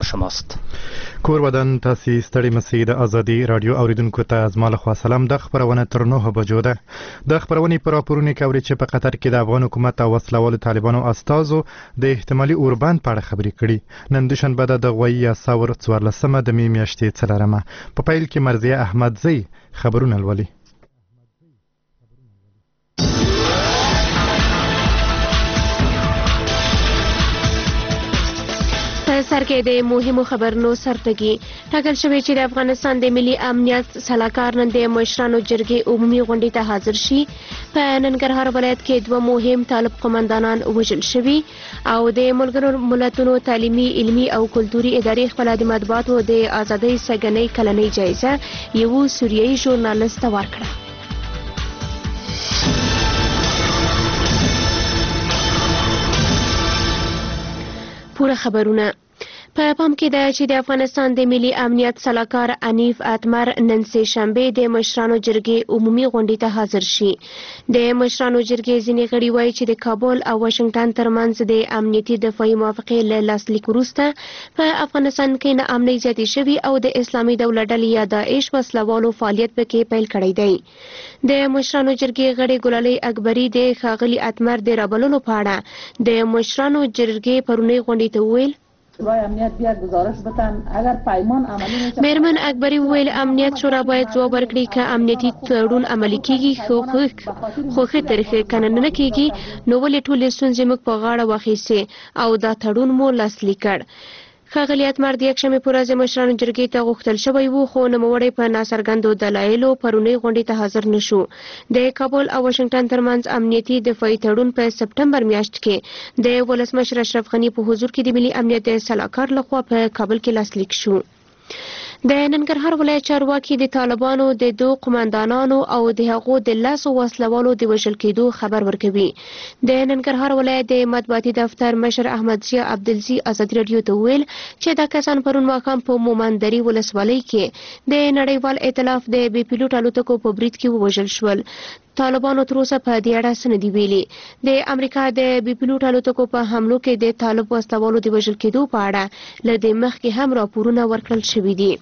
شماست. کور ودان تاسې ستړي مسئ د ازادي رادیو اوریدونکو ته از ما لخوا سلام. د خبرونه تر 9 بجو ده. د خبرونې پر راپورونه کوي چې په قطر کې د افغان حکومت او وسلوالو طالبانو استازو د احتمالي اوربند په اړه خبرې کړي. نن دوشنبه د غوي ساور 14 د می میاشتې څلرمه په پیل کې مرضیه احمدزی خبرونه لولي. سر کې د مهمو خبرونو سرټکی ټاکل شوی چې د افغانستان د ملي امنیت سلاکار نن د مشرانو جرګې عمومي غونډې ته حاضر شي. په ننګرهار ولایت کې 2 مهم طالب قومندانان وژل شوي او د ملګرو ملتونو تعلیمي علمي او کلتوري ادارې خپل د مطبوعاتو د ازادۍ سګنۍ کلنۍ جایزه یو سوریایي ژورنالیست ته ورکړه. پوره خبرونه په پام کې ده چې د افغانستان د ملي امنیت سلاکار انیف اتمر نن سه شنبه د مشرانو جرګې عمومي غونډې ته حاضر شي. د مشرانو جرګې ځینې غړي وایي چې د کابل او واشنگټن ترمنځ د امنیتي دفاعي موافقې له لاسلیک وروسته په افغانستان کې ناامنۍ زیاتې شوي او د اسلامي دولت ډلې یا داعش وسلوالو فعالیت پکې پیل کړی دی. د مشرانو جرګې غړي ګلالۍ اکبري د ښاغلي اتمر د رابللو په اړه د مشرانو جرګې پرونی غونډې ته وویل. امنیت بیا گزارش بتن اگر پیمان عملی نشه. میرمن اکبری ویل امنیت شورا باید ځواب ورکړي که امنیتي تړون عملي کیږي خو ښه طریقې کنه نه کیږي نو ولې ټولې ستونزې موږ په غاړه واخیستې او دا تړون مو لاسلیک کړ. ښاغلي اتمر د یکشنبې په ورځ مشرانو جرګې ته غوښتل شوی و خو نوموړی په ناڅرګندو دلایلو پرونی غونډې ته حاضر نشو. د کابل او واشنگټن ترمنځ امنیتي دفاعي تړون په سپټمبر میاشت کې د ولسمشر اشرف غني په حضور کې د ملي امنیت سلاکار لخوا په کابل کې لاسلیک شو. د ننګرهار ولایت چارواکي د طالبانو د 2 قومندانانو او د هغو د 10 وسلوالو د وژل کېدو خبر ورکوي. د ننګرهار ولایت د مطبوعاتي دفتر مشر احمد ضیا عبدالزی ازادي رادیو ته ویل چې دا کسان پرون ماښام په مومندري ولسوالۍ کې د نړیوال ائتلاف د بې پیلوټ الوتکو په برید کې ووژل شول. طالبانو تر اوسه په دې اړه څه نه دي ویلي. د امریکا د بې پیلوټ الوتکو په حملو کې د طالب وسلوالو د وژل کېدو په اړه له دې مخکې هم راپورونه ورکړل شوي دي.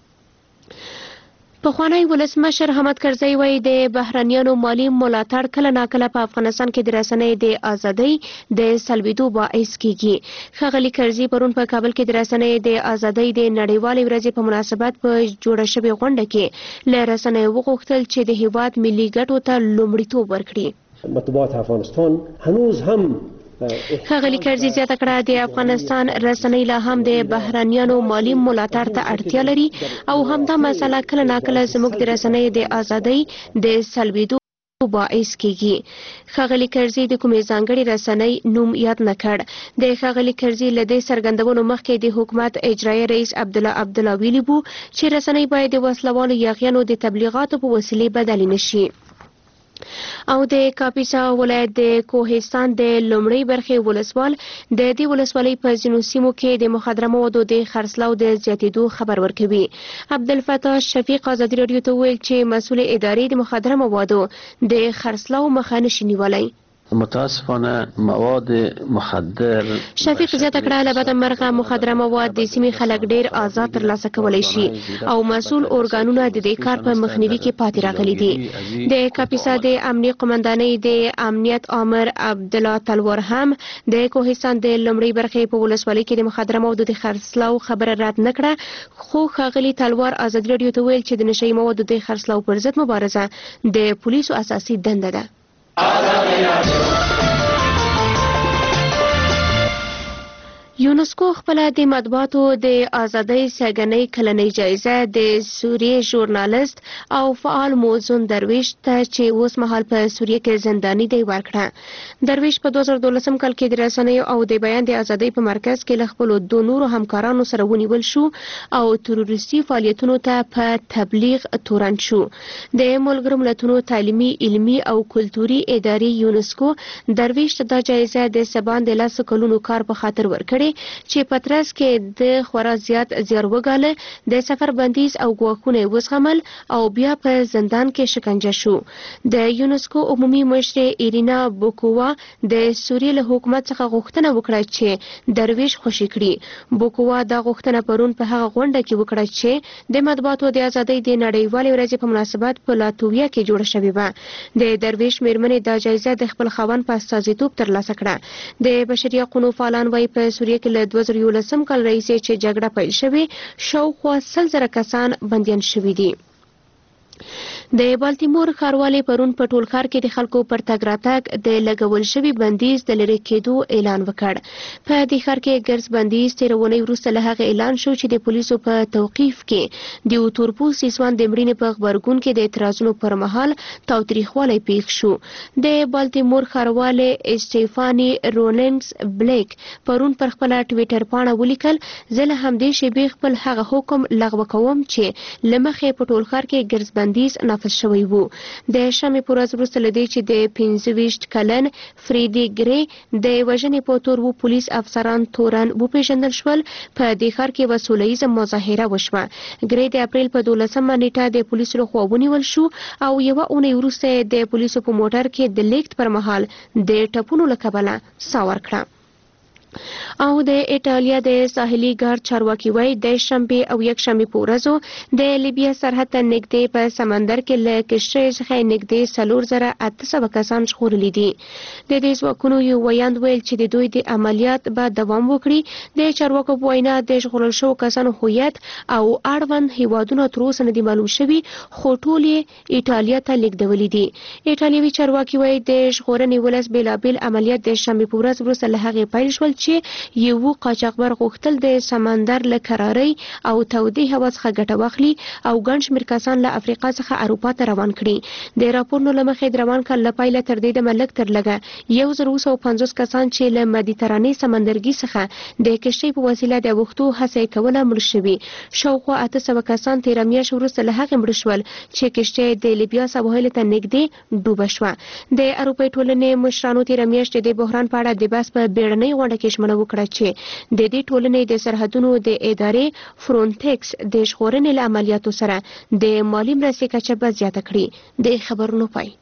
پخوانی ولسمشر حامد کرزی وایي د بهرنیانو مالي ملاتړ کله ناکله په افغانستان کې د رسنۍ د ازادۍ د سلبېدو باعث کیږي. ښاغلي کرزي پرون په کابل کې د رسنۍ د ازادۍ د نړیوالې ورځې په مناسبت په جوړه شوې غونډه کې له رسنیو وغوښتل چې د هیواد ملي ګټو ته لومړیتوب ورکړي. مطبوعات افغانستان هنوز هم ښاغلي کرزي زیاته کړه د افغانستان رسنۍ لا هم د بهرنیانو مالي ملاتړ ته اړتیا لري او همدا مسله کله ناکله زموږ د رسنۍ د ازادۍ د سلبېدو باعث کیږي. ښاغلي کرزي د کومې ځانګړې رسنۍ نوم یاد نه کړ. د ښاغلي کرزي له دې څرګندونو مخکې د حکومت اجرایي رئیس عبدالله ویلي وو چې رسنۍ باید د وسلوالو یاغیانو د تبلیغاتو په وسیلې بدلې نشي. او د کاپیسا ولایت د کوهستان د لومړۍ برخې ولسوال د دې ولسوالۍ په ځینو سیمو کې د مخدره موادو د خرڅلاو د زیاتېدو خبر ورکوي. عبدالفتاح شفیق ازادي رادیو ته ویل چې مسؤل ادارې د مخدره موادو د خرڅلاو مخه نشي نیولی. متاسفانه مواد مخدر شفیق زیاته کړه له بده مرغه مخدره مواد د سیمې خلک ډیر آزاد ترلاسه کولی شي او مسؤل ارګانونه د دې کار په مخنیوي کې پاتې راغلي دي. د کاپیسا د امنیه قومندانۍ د امنیت آمر عبدالله تلوار هم د کوهستان د لومړۍ برخې په ولسوالۍ کې د مخدره موادو د خرڅلاو خبره رد نه کړه خو ښاغلي تلوار ازادي رادیو ته ویل چې د نشهیي موادو د خرڅلاو پر ضد مبارزه د پولیسو اساسي دنده ده. یونسکو خپل د مطبوعاتو د ازادۍ سګنۍ کلنۍ جایزه د سوریې ژورنالیست او فعال موزون درویش ته چې اوس مهال په سوریې کې زنداني دی ورکړه. درویش په 2012 کال کې د رسنیو او د بیان د ازادۍ په مرکز کې له خپلو 2 نورو همکارانو سره ونیول شو او تروریستي فعالیتونو ته په تبلیغ تورن شو. د ملګرو ملتونو تعلیمي علمي او کلتوري ادارې یونسکو درویش ته دا جایزه د سبان د 10 کلونو کار په خاطر ورکړې وایي چې پترس کې د خورا زیات زیار وګاله د سفر بندیز او ګواښونه وزغمل او بیا په زندان کې شکنجه شو. د یونسکو عمومي مشر ایرینا بوکووا د سوریې له حکومت څخه غوښتنه وکړه چې درویش خوشي کړي. بوکووا دا غوښتنه پرون په هغه غونډه کې وکړه چې د مطبوعاتو د ازادۍ د نړیوالې ورځې په مناسبت په لاتویا کې جوړه شوې وه. د درویش میرمنې دا جایزه د خپل خاوند په استازیتوب ترلاسه کړه. د بشري حقوقو فعالان وايي په سوریه کې له 2011 کال راهیسې چې جګړه پیل شوې شاوخوا 100,000 کسان بندیان شوي دي. د بالتیمور ښاروالۍ پرون په ټول ښار کې د خلکو پر تګ راتګ د لګول شوي بندیز د لرې کېدو اعلان وکړ. په دې ښار کې ګرځ بندیز تېره اونۍ وروسته له هغه اعلان شو چې د پولیسو په توقیف کې د تورپوستي ځوان د مړینې په غبرګون کې د اعتراضونو پر مهال تاوتریخوالی پیښ شو. د بالتیمور ښاروالۍ اسټیفاني رولینګز بلیک پرون پر خپله ټویټر پاڼه ولیکل زه له همدې شیبې خپل هغه حکم لغوه کوم چې له مخې په ټول ښار کې ګرځ بندیز نافذ شوی وو. د شنبې په ورځ وروسته له دې چې د 25 کلن فریدي ګری د وژنې په تور وو پولیس افسران تورن وپېژندل شول. په دې ښار کې یوه سوله ییزه مظاهره وشوه. ګری د اپریل په 12مه نیټه د پولیسو لخوا ونیول شو او یوه اونۍ وروسته د پولیسو په موټر کې د لیکت پر مهال د ټپونو له کبله ساه ورکړه. او د ایټالیا د ساحلي ګارد چارواکي وایي د شنبې او یکشنبې په ورځو د لیبیا سرحد ته نږدې په سمندر کې له کشتۍ څخه نږدې 4,800 کسان ژغورلي دي. د دې ځواکونو یو ویاند ویل چې د دوی د عملیات به دوام وکړي. د چارواکو په وینا د ژغورل شوو کسانو هویت او اړوند هیوادونه تر اوسه نه دي معلوم شوي خو ټول یې ایټالیا ته لیږدولي دي. ایټالوي چارواکي وایي د ژغورنې ولس بېلابېل عملیات د شنبې په ورځ وروسته له هغې پیل شول چې یو قاچاقبر غوښتل د سمندر له کرارۍ او تودې هوا څخه ګټه واخلي او ګڼ شمېر کسان له افریقا څخه اروپا ته روان کړي. د راپورونو له مخې د روان کال له پیله تر دې دمه لږ تر لږه 1,250 کسان چې له مدیترانې سمندرګي څخه د کشتۍ په وسیله د اوښتو هڅه یې کوله مړه شوي. شاوخوا 800 کسان تېره میاشت وروسته له هغې مړه شول چې کشتۍ د لیبیا سواحلو ته نږدې ډوبه شوه. د اروپایي ټولنې مشرانو تېره میاشت د بحران په اړه د بحث په بیړنۍ غونډه کې ژمنه وکړه چې د دې ټولنې د سرحدونو د ادارې فرونټیکس د ژغورنې له عملیاتو سره د مالي مرستې کچه به زیاته کړي. د خبرونو پای.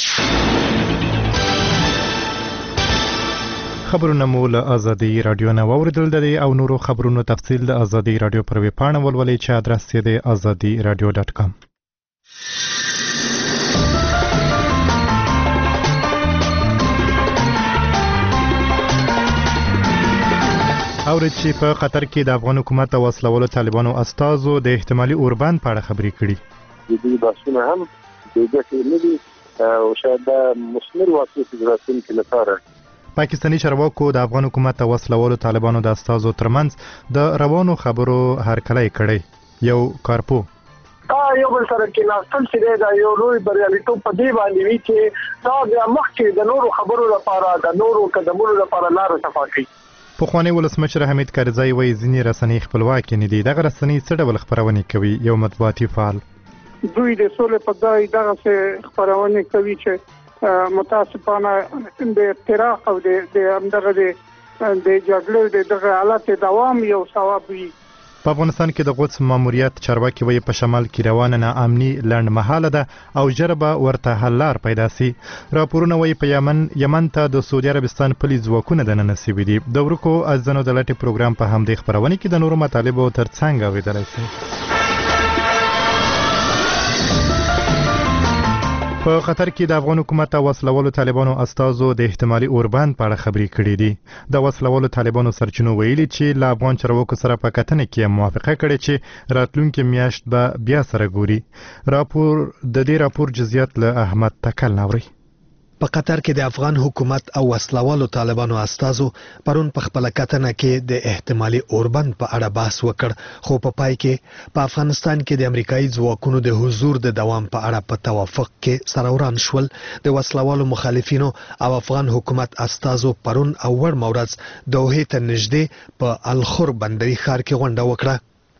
خبرونه مو له ازادي رادیو نه واوریدل دي او نورو خبرونو تفصیل د ازادي رادیو پر ویب پاڼه ولولئ چې ادرس یې د azadiradio.com. اورید چې په قطر کې د افغان حکومت او وسلوالو طالبانو استازو د احتمالي اوربند په اړه خبرې کړي. د دې بحثونه هم د ګټې نه دي او شاید د مثمر واقعیت د راتلونکي لپاره پاکستاني چارواکو د افغان حکومت او وسلوالو طالبانو د استازو ترمنځ د روانو خبرو هرکلی کړی. یو کارپو یو بل سره کې ناستل چې دا یو لوی بریالیتوب په دې باندې وي چې دا د مخکې د نورو خبرو لپاره د نورو قدمونو لپاره لار صفا کوي. پخوانی ولسمشر حمید کرزی وایي ځینې رسنۍ خپلواکې نه دي. دغه رسنۍ څه ډول خپرونې کوي؟ یو مطبوعاتي فعال دوی د سولې په ځای دغه خپرونې کوي چې متاسفانه د افتراق او د همدغه د جګړې دغه حالت دوام یو سبب وي. په افغانستان کې د قدس ماموریت چارواکي وایي په شمال کې روانه ناامني لنډ مهاله ده او ژر به ورته حل لار پیدا سي. راپورونه وایي په یمن ته د سعودي عربستان پلي ځواکونه دننه سوي دي. د ورکو ازنو د لټې پروګرام په همدې خپرونې کې د نورو مطالبو ترڅنګ اورېدلی شئ. په قطر کې د افغان حکومت او وسلوالو طالبانو استازو د احتمالي اوربند په اړه خبرې کړې دي. د وسلوالو طالبانو سرچینو ویلي چې له افغان چارواکو سره په کتنه کې موافقه کړې چې راتلونکي میاشت به بیا سره ګوري. د دې راپور جزئیات له احمد تکل نوري. په قطر کې د افغان حکومت او وسلوالو طالبانو استازو پرون په خپل کتنه کې د احتمالي اوربند په اړه بحث وکړ خو په پای کې په افغانستان کې د امریکایي ځواکونو د حضور د دوام په اړه په توافق کې سره وران شول. د وسلوالو مخالفینو او افغان حکومت استازو پرون او ور مورز دوحې ته نږدې په الخور بندري ښار کې غونډه وکړه.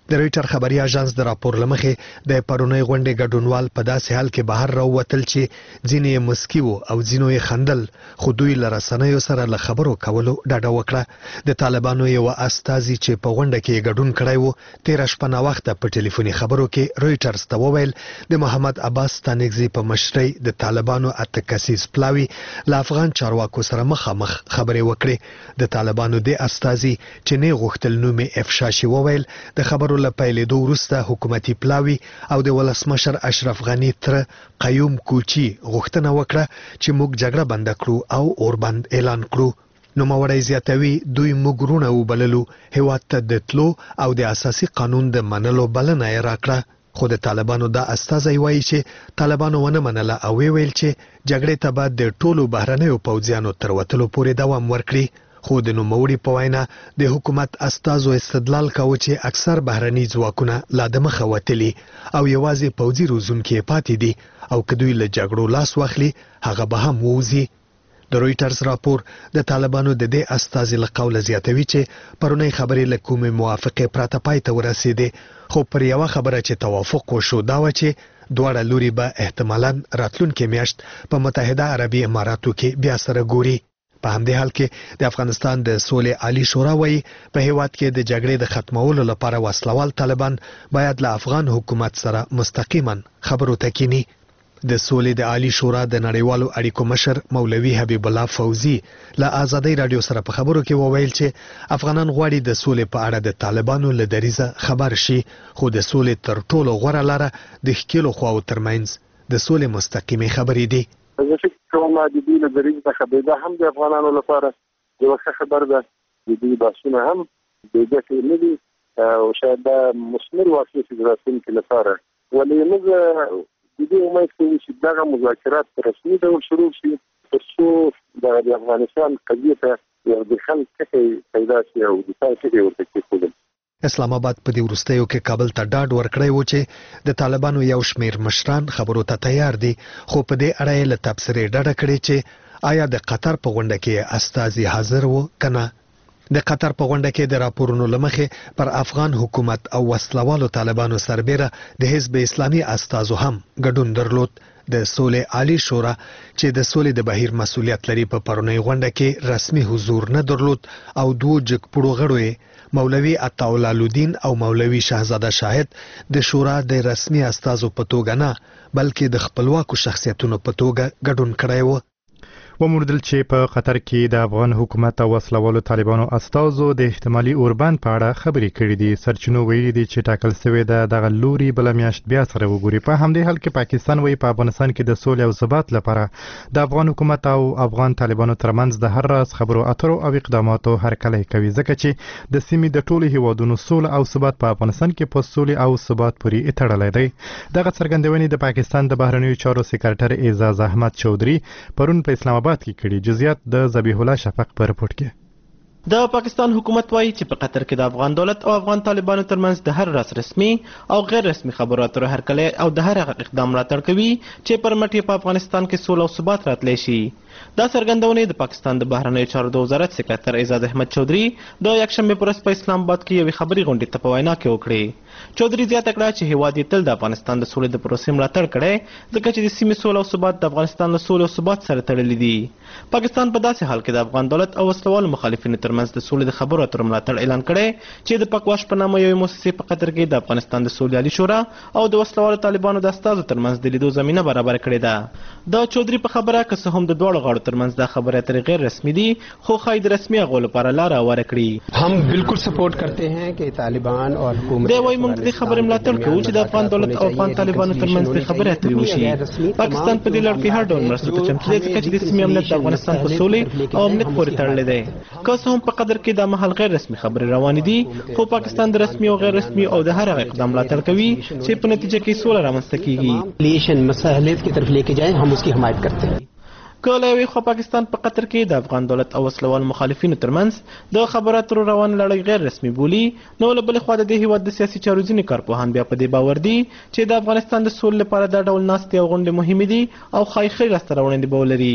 د رويټر خبري اژانس د راپور لمخې د پرونی غونډې ګډونوال په داسې حال کې بهر راووتل چې ځینې مسکی وو او ځینو یې خندل، خو دوی له رسنیو سره له خبرو کولو ډډه وکړه. د طالبانو یو استازي چې په غونډه کې ګډون کړی وو 13 شپه نا وخت په ټلیفوني خبرو کې رويټرز ته وویل د محمد عباس ستانکزي په مشرۍ د طالبانو اته کسیز پلاوی له افغان چارواکو سره مخامخ خبرې وکړې. د طالبانو د استازي چې نه غوښتل نوم افشا شي وویل د خبرو له پیلېدو وروسته حکومتي پلاوی او د ولسمشر اشرف غنی تر قیوم کوچی غوښتنه وکړه چې موږ جګړه بند کړو او اوربند اعلان کړو. نوموړی زیاتوي دوی موږ رونه وبللو، هیواد ته د تلو او د اساسي قانون د منلو بلنه یې راکړه. خو د طالبانو دا استازی وایي چې طالبانو ونه منله او ویل چې جګړې ته به د ټولو بهرنیو پوځیانو تر وتلو پورې دوام ورکړي. خو د نوموړي په وینا د حکومت استازو استدلال کاوه چې اکثر بهرني ځواکونه لا د مخه وتلي او یوازې پوځي روزونکي پاتې دي او که دوی له جګړو لاس واخلي هغه به هم ووځي. د رويټرز راپور د طالبانو د دې استازي له قوله زیاتوي چې پرونی خبرې له کومې موافقې پرته پای ته ورسېدې، خو پر یوه خبره چې توافق وشو دا و چې دواړه لوري به احتمالاً راتلونکې میاشت په متحده عربي اماراتو کې بیا سره ګوري. په همدې حال کې د افغانستان د سولې عالی شورا وایي په هیواد کې د جګړې د ختمولو لپاره وسلوال طالبان باید له افغان حکومت سره مستقیما خبرو ته کینی. د سولې د عالی شورا د نړیوالو اړیکو مشر مولوي حبیب الله فوزي له آزادۍ رادیو سره په خبرو کې وویل چې افغانان غواړي د سولې په اړه د طالبانو له دریزه خبر شي، خو د سولې تر ټولو غوره لاره د ښکېلو خواو ترمنځ د سولې مستقیمې خبرې دي. زه فکر کوم د دې له دریځ څخه به هم د افغانانو لپاره یو ښه خبر ده. د دې بحثونه هم د ګټې نه دي او شاید دا مثمر واقع شي د راتلونکي لپاره، ولې موږ د دې امید کوو چې دغه مذاکرات په رسمي ډول شروع شي ترڅو د افغانستان قضیې ته یو د خل ټکی پیدا شي او د ځای ټکی ورته کېښودل. اسلام آباد په دې وروستیو کې کابل ته ډاډ ورکړی و چې د طالبانو یو شمیر مشران خبرو ته تیار دي، خو په دې اړه یې له تبصرې ډډه کړې چې آیا د قطر په غونډه کې استازي حاضر و کنه. د قطر په غونډه کې د راپورونو لمخې پر افغان حکومت او وسلوالو طالبانو سربېره د حزب اسلامي استازو هم ګډون درلود. د سولې عالی شورا چې د سولې د بهیر مسؤلیت لري په پرونی غونډه کې رسمي حضور نه درلود او دوه جګپړو غړو مولوي عطاءالله الدین او مولوي شهزاده شاهد د شورا د رسمي استازو په توګه نه بلکې د خپلواکو شخصیتونو په توګه ګډون کړی و. وموندل چې په قطر کې د افغان حکومت او وسلوالو طالبانو استازو د احتمالي اوربند په اړه خبرې کړې دي. سرچینو ویلي دي چې ټاکل شوی د دغه لوري بل میاشت بیا سره وګوري. په همدې حال کې پاکستان وایي په افغانستان کې د سولې او ثبات لپاره د افغان حکومت او افغان طالبانو ترمنځ د هر راز خبرو اترو او اقداماتو هرکلی کوي، ځکه چې د سیمې د ټولو هیوادونو سوله او ثبات په افغانستان کې په سولې او ثبات پورې تړلی دی. دغه څرګندونې د پاکستان د بهرنیو چارو سکرټر اعزاز احمد چودھری پرون په اسلام آباد کې کړي. جزئیات د ذبیح الله شفق په رپورت کې. د پاکستان حکومت وایي چې په قطر کې د افغان دولت او افغان طالبانو ترمنځ د هر راز رسمي او غیر رسمي خبرو اترو هرکلی او د هر هغه اقدام ملاتړ کوي چې پر مټ په افغانستان کې سوله او ثبات راتلی شي. دا څرګندونې د پاکستان د بهرنیو چارو د وزارت سکرټر اعزاز احمد چودھری د یکشنبه پر ورځ په اسلام آباد کې یوې خبري غونډې ته په وینا کې وکړې. چودھری زیاته کړه چې هیواد یې تل د افغانستان د سولې د پروسې ملاتړ کړی، ځکه چې د سیمې سوله او ثبات د افغانستان له سولې او ثبات سره تړلي دي. پاکستان په داسې حال کې د افغان دولت او وسلوالو مخالفینو ترمنځ د سولې د خبرو اترو ملاتړ اعلان کړی چې د پکواش په نامه یوې مؤسسې په قطر کې د افغانستان د سولې عالی شورا او د وسلوالو طالبانو د استازو ترمنځ د لیدو زمینه برابر کړې ده. د چودھری په خبره که څه هم د دواړو غاړو ترمنځ دا خبرې اترې غیر رسمي دي، خو ښایي د رسمي هغو لپاره لاره هواره کړي. हम बिल्कुल सपोर्ट करते हैं कि तालिबान और हुकूमत دی وایي موږ د دې خبرې ملاتړ کوو چې د افغان دولت او افغان طالبانو ترمنځ د خبرې اترې وشي. پاکستان په دې لړ کې هر ډول مرستو ته چمتو دی، ځکه چې د سیمې امنیت د افغانستان په سولې او امنیت پورې تړلی دی. که څه هم په قطر کې دا مهال غیر رسمي خبرې روانې دي، خو پاکستان د رسمي او غیر رسمي او د هر هغه اقدام ملاتړ کوي چې په نتیجه کې سوله رامنځته کیږي. مساحلیت کی طرف لیके جائیں हम उसकी حمایت करते हैं. که له یوې خوا پاکستان په قطر کې د افغان دولت او وسلوال مخالفینو ترمنځ د خبرو اترو روان لړۍ غیر رسمي بولي، نو له بلې خوا د دې هیواد د سیاسي چارو ځینې کارپوهان بیا په دې باور دي چې د افغانستان د سولې لپاره دا ډول ناستې او غونډې مهمې دي او ښایي ښې لاسته راوړنې به ولري.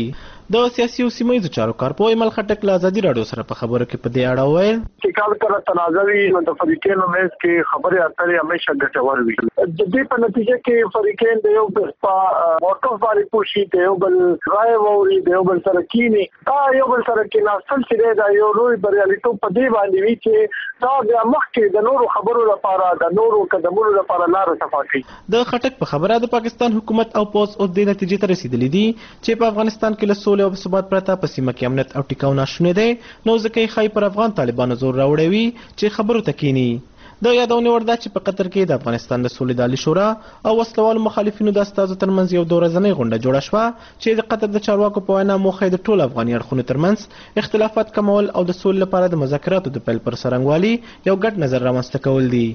د سیاسي او سیمه ییزو چارو کارپوه ایمل خټک له ازادي راډیو سره په خبرو کې په دې اړه وویل چې کله تنازعي نو د فریقینو مېز کې خبرې اترې همیشه ګټور وي. د دې په نتیجه کې فریقین د یو بل په موقف باندې پوښي، د یو بل رائے ووري، د یو بل سره کینی، یو بل سره کې ناسل چې دا یو لوی بریالیتوب په دې باندې وي چې دا د مخکې د نورو خبرو لپاره د نورو قدمونو لپاره لار صفا کوي. د خټک په خبره د پاکستان حکومت او پوز او د نتیجې ته رسیدلی دي چې په افغانستان کې له سولې او ثبات پرته په سیمه کې امنیت او ټیکاو ناشونی دی، نو ځکه یې ښایي پر افغان طالبانو زور راوړی وي چې خبرو ته کینی. د یادونې وړ ده چې په قطر کې د افغانستان د سولې د عالي شورا او وسلوالو مخالفینو د استازو ترمنځ یو 2 ورځنۍ غونډه جوړه شوه چې د قطر د چارواکو په وینا موخه د ټولو افغاني اړخونو ترمنځ اختلافات کمول او د سولې لپاره د مذاکراتو د پیل پر څرنګوالي یو ګډ نظر رامنځته کول دي.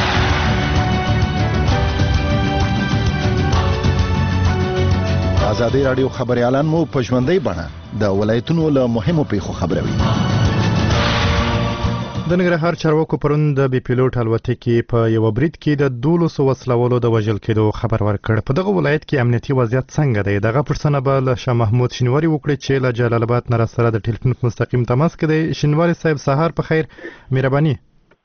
ازادي راډیو خبريالان مو په ژوندۍ بڼه د ولایتونو له مهمو پیښو خبروي. د ننګرهار چارواکو پرون د بي پیلوټ الوتکې په یو برید کې د 12 وسلوالو د وژل کېدو خبر ورکړ. په دغه ولایت کې امنیتي وضعیت څنګه دی؟ دغه پرسنه به له شاه محمود شینواری وکړي چې له جلال آباد نه سره د ټلیفون مستقیم تماس کې دی. شینواری صاحب سهار په خیر، مهرباني.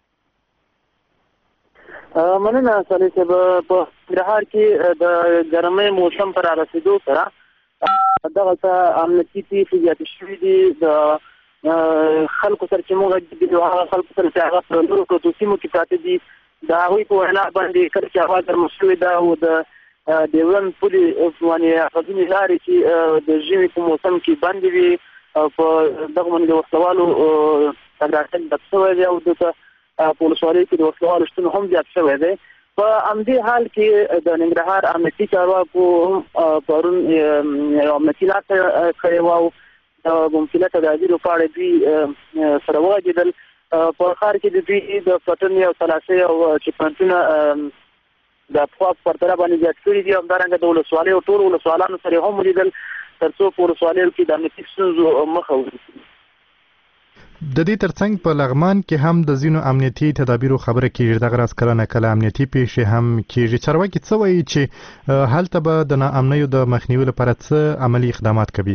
مننه صالح صاحب. په ننګرهار کې د ګرمۍ موسم پر رسیدو سره دغه امنیتي پیښې زیاتې شوې دي. د خلکو سره چې موږ د هغه خلکو سره چې هغه په نورو پروتو سیمو کې پراته دي د هغوی په وینا باندې کله چې هوا ګرمه شوې ده او د ډیورن پولې باندې غځونې لارې چې د ژمي په موسم کې بندې وي په دغه باندې د وسلوالو تګ راتګ ډک شوی دی او دلته په ولسوالۍ کې د وسلوالو شتون هم زیات شوی دی. په همدې حال کې د ننګرهار امنیتي چارواکو هم پرون یو امنیتي لاسته کړې وه او د ممکنه تدابیرو په اړه دوی سره وغږېدل. په ښار کې د دوی د پټنې او تلاشۍ او چیکپوینټونه د پخوا په پرتله باندې زیات کړي دي. همدارنګه د ولسوالیو ټولو ولسوالانو سره هم ولیدل تر څو په ولسوالیو کې د امنیتي ستونزو مخه ونیسي. د دې ترڅنګ په لغمان کې هم د ځینو امنیتي تدابیرو خبره کیږي. دغه راز کله نه کله امنیتي پیښې هم کیږي. چارواکي څه وایي چې هلته به د ناامنیو د مخنیوي لپاره څه عملی اقدامات کوي؟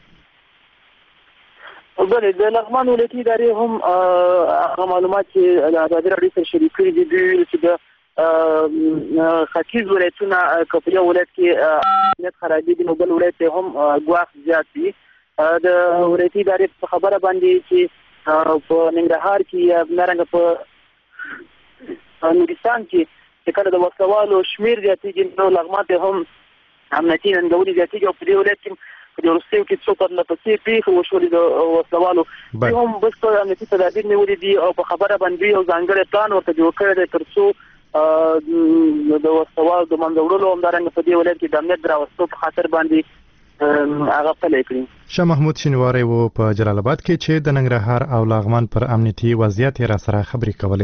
بله، د لغمان ولایتي ادارې هم هغه معلومات چې د ازادي راډیو سره شریک کړي دي دوی چې د ختیځ ولایتونه که په یو ولایت کې امنیت خرابېږي نو بل ولایت هم ګواښ زیات وي. د ولایتي ادارې په خبره باندې چې په ننګرهار کې یا همدارنګه په نورستان کې کله د وسلوالو شمېر زیاتېږي نو لغمان ته هم امنیتي ننګونې زیاتېږي او په دې ولایت کې په دې وروستیو کې څو پرله پسې پیښې وشولې د وسلوالو دوی هم بشپړ امنیتي تدابیر نیولي دي او په خبره باندې یو ځانګړی پلان ورته جوړ کړی دی تر څو د وسلوالو د منځه وړلو همدارنګه په دې ولایت کې د امنیت د راوستو په خاطر باندې هغه پلي کړی. شاه محمود شینواری و په جلال آباد کې چې د ننګرهار او لغمان پر امنیتي وضعیت را سره خبرې کولې.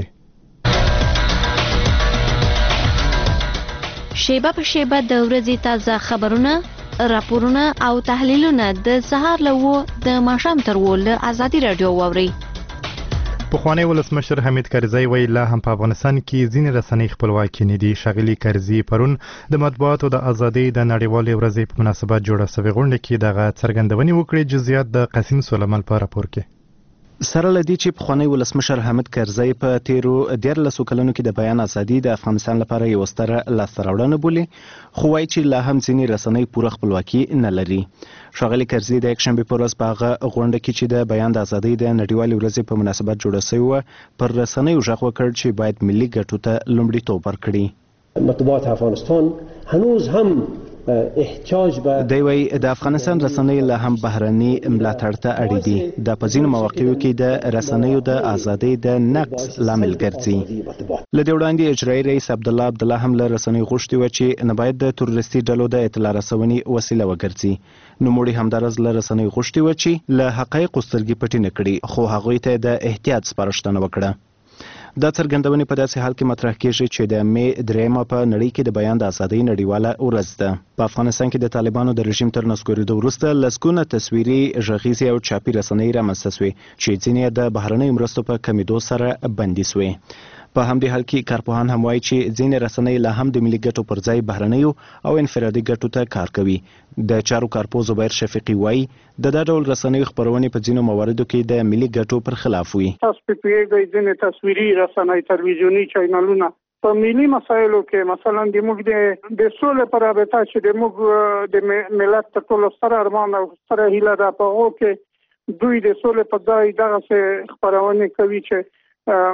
شیبه په شیبه د ورځې تازه خبرونه، راپورونه او تحلیلونه د سهار له 9 د ماښام تر 10 له ازادي راډیو واورئ. پخوانی ولسمشر حمید کرزی ویل لا هم په افغانستان کې ځینې رسنۍ خپلواکي نه دي. ښاغلي کرزي پرون د مطبوعاتو د ازادۍ د نړیوالې ورځې په مناسبت جوړه شوې غونډه کې دغه څرګندونې وکړې. جزئیات د قاسم سلیمان په راپور کې. سره لدی چې پخوانی ولسمشر حمید کرزی په تیرو 14 کلونو کې د بیان ازادي د افغانستان لپاره یو ستره لاسته راوړنه بولي، خو وایي چې لا هم ځینې رسنۍ پوره خپلواکي نه لري. ښاغلي کرزي د یکشنبې په ورځ په هغه غونډه کې چې د بیان د ازادۍ د نړیوالې ورځې په مناسبت جوړه شوې وه پر رسنیو غږ وکړ چې باید ملي ګټو ته لومړیتوب ورکړي. مطبوعات افغانستان هنوز هم احتیاج به دی وی د افغانستان رسنۍ له هم بهرني ملاتړ ته اړ دي. د په ځینو مواقعو کې د رسنیو د ازادۍ د نقض لامل ګرځي. له دې وړاندې اجرایي رئیس عبدالله هم له رسنیو غوښتي و چې نه باید د تروریستي ډلو د اطلاع رسونې وسیله وګرځي. نوموړي همدارس له رسنیو غوښتي و چې له حقایقو سترګې پټې نه کړي، خو هغوی ته د احتیاط سپارښتنه وکړه. دا څرګندونې په داسې حال کې مطرح کېږي چې د مې 3 په نړۍ کې د بیان د ازادۍ نړیواله ورځ ده. په افغانستان کې د طالبانو د رژیم تر نسکورېدو وروسته لسګونه تصویري، غږیزې او چاپي رسنۍ رامنځته شوې چې ځینې د بهرنیو مرستو په کمیدو سره بندي شوې. په همدې حال کې کارپوهان هم وایي چې ځینې رسنۍ لا هم د ملي ګټو پر ځای بهرنیو او انفرادي ګټو ته کار کوي. د چارو کارپو زبیر شفیقي وایي د دا ډول رسنیو خپرونې په ځینو مواردو کې د ملي ګټو پر خلاف وي. تاسو په پیږئ ځینې تصویري رسنۍ تلویزیونی چینلونه په ملي مسایلو کې مثلا د موږ د سولې پر رابطه چې د موږ د ملت ته ټول سره ارمان او سره هیله ده په هغه کې دوی د سولې په ځای دغه خپرونې کوي چې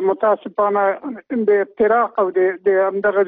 متاسفانه د افتراق او د همدغه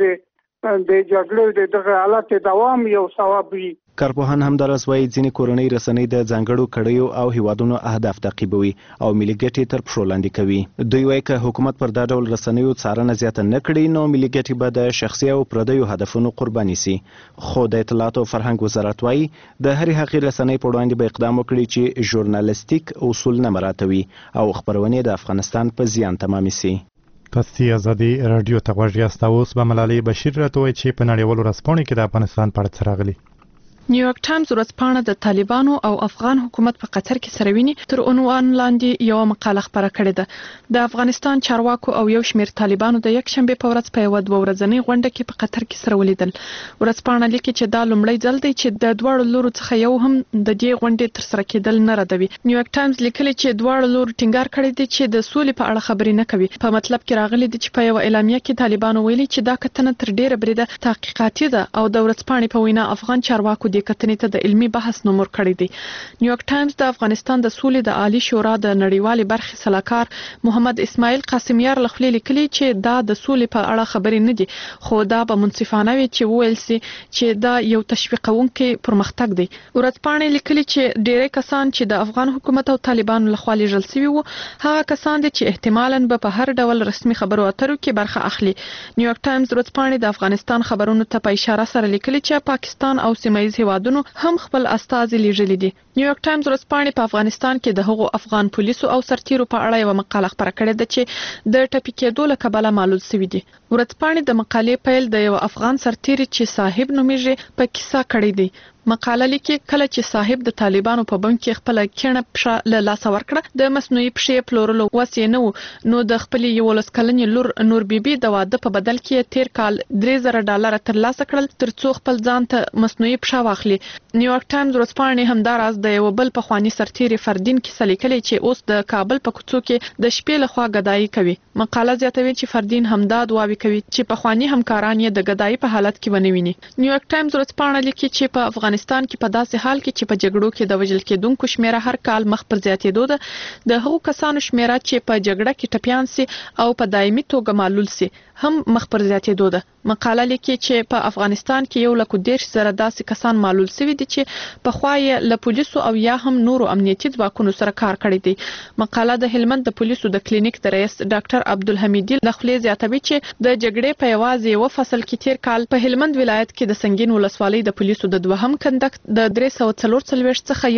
د جګړې دغه حالت دوام یو سبب وي. کارپوهان همداراز وایي ځینې کورنۍ رسنۍ د ځانګړو کړیو او هیوادونو اهداف تعقیبوي او ملي ګټې تر پښو لاندې کوي. دوی وایي که حکومت پر دا ډول رسنیو څارنه زیاته نه کړي نو ملي ګټې به د شخصي او پردیو هدفونو قرباني سي. خو د اطلاعات او فرهنګ وزارت وایي د هرې هغې رسنۍ په وړاندې به اقدام وکړي چې ژورنالیستیک اصول نه مراعاتوي او خپرونې د افغانستان په زیان تمامې سي. تاسو ازادي رادیو ته غوږ یاست. اوس به ملالۍ بشیر راته وایي چې په نړیوالو ورځپاڼو کې د افغانستان په اړه څه راغلي. نیویارک ټایمز ورځپاڼه د طالبانو او افغان حکومت په قطر کې سره ویني تر عنوان لاندې یو مقاله خبره کړې ده. د افغانستان چارواکو او یو شمېر طالبانو د یک شنبه په ورځ په یو دوه ورځنۍ غونډه کې په قطر کې سره ولیدل. ورځپاڼه لیکي چې دا لومړی ځل دی چې د دواړو لورو څخه یو هم د دې غونډې تر سره کېدل نه ردوي. نیویارک ټایمز لیکلي چې دواړو لورو ټینګار کړی دی چې د سولې په اړه خبرې نه کوي. په مطلب کې راغلي دي چې په یو اعلامیه کې طالبانو ویلي چې دا کتنه تر ډیره بریده تحقیقاتي ده او د ورځپاڼې په وینا افغان چارواکو د کتنې ته د علمي بحث نومور کړی دی. نیویارک ټایمز د افغانستان د سولې د عالی شورا د نړیوالې برخې سلاکار محمد اسماعیل قاسمیار لخوا لیکلي چې دا د سولې په اړه خبرې نه دي خو دا به منصفانه وي چې وویل سي چې دا یو تشویقونکي پرمختګ دی. ورځپاڼې لیکلي چې ډېری کسان چې د افغان حکومت او طالبانو لخوا لیږل شوي وو هغه کسان دي چې احتمالاً به په هر ډول رسمي خبرو اترو کې برخه اخلي. نیویارک ټایمز ورځپاڼې د افغانستان خبرونو ته په اشاره سره لیکلي چې پاکستان او سیمه ییز هیوادونو هم خپل استازي لیږلي دي. نیویارک ټایمز ورځپاڼې په افغانستان کې د هغو افغان پولیسو او سرتیرو په اړه یو مقاله خبره کړې ده چې د ټپي کېدو له کبله معلول شوي دي. ورځپاڼې د مقالې پیل د یو افغان سرتیري چې صاحب نومیږي په کیسه کړی دی. مقاله لیکي کله چې صاحب د طالبانو په بم کې خپل کېڼه پښه له لاسه ورکړه د مصنوعي پښې پلورلو وس یې نه و نو د خپل 11 کلنې لور نور بیبي د واده په بدل کې تیر کال $3000 ترلاسه کړل ترڅو خپل ځان ته مصنوعي پښه واخلي. نیویارک ټایمز ورځپاڼې همداراز د یو بل پخوانی سرتیري فردین کیسه لیکلې چې اوس د کابل په کوڅو کې د شپې لخوا غدایي کوي. مقاله زیاتوي چې فردین همدا دعاوې کوي چې پخوانی همکاران یې د غدایي په حالت کې ونویني. نیویارک ټایمز ورځپاڼه لیکي چې په افغانستان کې په داسې حال کې چې په جګړو کې د وژل کېدونکو شمیره هر کال مخ پر زیاتېدو ده د هغو کسانو شمیره چې په جګړه کې ټپیان سي او په دایمي توګه معلول سي هم مخ پر زیاتېدو ده. مقاله لیکي چې په افغانستان کې 1,10,000 داسې کسان معلول شوي دي چې پخوا یې له پولیسو او یا هم نورو امنیتي ځواکونو سره کار کړی دی. مقاله د هلمند د پولیسو د کلینیک د رئیس ډاکټر عبدالحمیدي له خولې زیاتوي چې د جګړې په یوازې یو فصل کې تیر کال په هلمند ولایت کې د سنگین ولسوالۍ د پولیسو د دوهم کندک د 344 څخه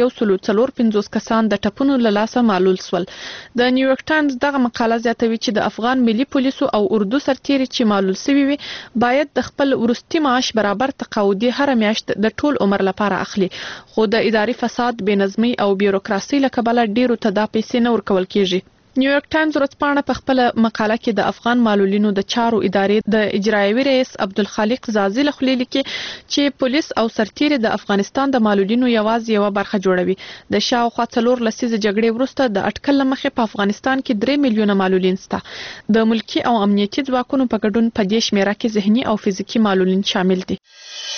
145 کسان د ټپونو له لاسه معلول شول. د نیویارک ټایمز دغه مقاله زیاتوي چې د افغان ملي پولیسو او اردو سرتیري چې معلول شوي وي باید د خپل وروستي معاش برابر تقاعدي هر میاشت د ټول عمر لپاره اخلي خو د اداري فساد بې نظمي او بیوروکراسي له کبله ډیرو ته دا پیسې نه ورکول کیږي. نیویارک ټایمز ورځپاڼه په خپل مقاله کې د افغان معلولینو د چارو ادارې د اجرایوي رئیس عبدالخالق زازي له خولې لیکي چې پولیس او سرتیري د افغانستان د معلولینو یوازې یو برخه جوړوي. د شاوخوا 4 لسیزې جګړې وروسته د اټکل له مخې په افغانستان کې 3 میلیونه معلولین شته. د ملکي او امنیتي ځواکونو په ګډون په دې شمیره کې ذهني او فزیکي معلولین شامل دي.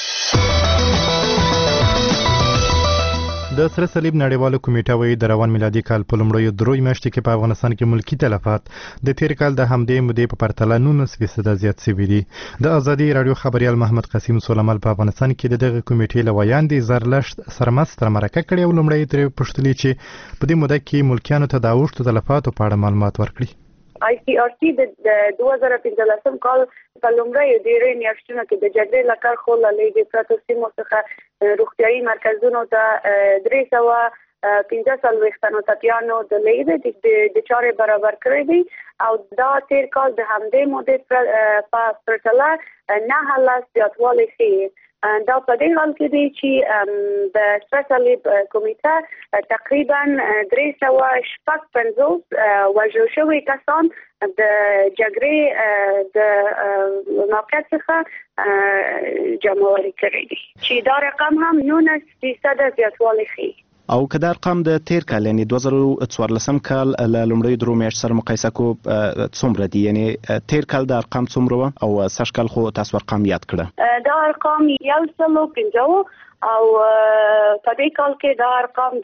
د سره صلیب نړیواله کمیټه وایي د روان میلادي کال په لومړیو 3 میاشتو کې په افغانستان کې ملکی تلفات د تیر کال د همدې مودې په پرتله 19% زیات شوي دي. د ازادي رادیو خبريال محمد قاسم سولمل په افغانستان کې دغه کمیټې له ویاندې زرلښت سرمست مرکه کړې او لومړی ترې پوښتلې چې په دې موده کې ملکیانو ته د اوښتو تلفاتو په اړه معلومات ورکړي. ICRC د 2015 کال په لومړیو ډېرې میاشتونو کې د جګړې له کرښو له لرې پرتو سیمو څخه روغتیايي مرکزونو ته 315 ټپیانو د لرې د چارې برابر کړې دي او دا تیر کال د همدې مودې په پرتله 9 زیاتوالی ښیي. دا په دې حال کې دی چې د سره صلیب کمیټه تقریبا 355 وژل شوي کسان د جګړې د موقعیت څخه جمعواري کړی دی چې دا رقم هم 19% زیاتوالی ښیي. او که دا ارقام د تیر کال یعنی 2014 کال له لومړۍ درو میاشتو سره مقایسه کو څومره دي؟ یعنی تیر کال د ارقام څومره و او سږ کال خو تاسو ارقام یاد کړه؟ دا ارقام 150 او په دې کال کې دا ارقام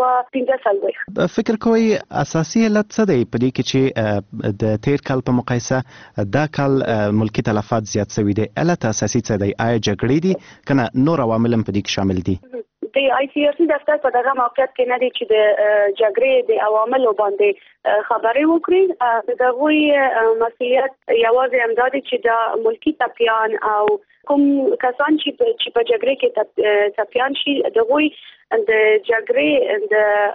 315. فکر کوئ اساسي علت څه دی په دې کې چې د تیر کال په مقایسه دا کال ملکی تلفات زیات شوي دي؟ علت اساسي څه دی؟ آیا جګړې دي کنه نور عوامل هم په دې کې شامل دي؟ د ICRC دفتر په دغه موقعیت کې نه دی چې د جګړې د عواملو باندې خبرې وکړي. د هغوی مسؤلیت یوازې همدا دی چې د ملکی تپیان او کوم کسان چې په جګړې کې تپیان شي د هغوی د جګړې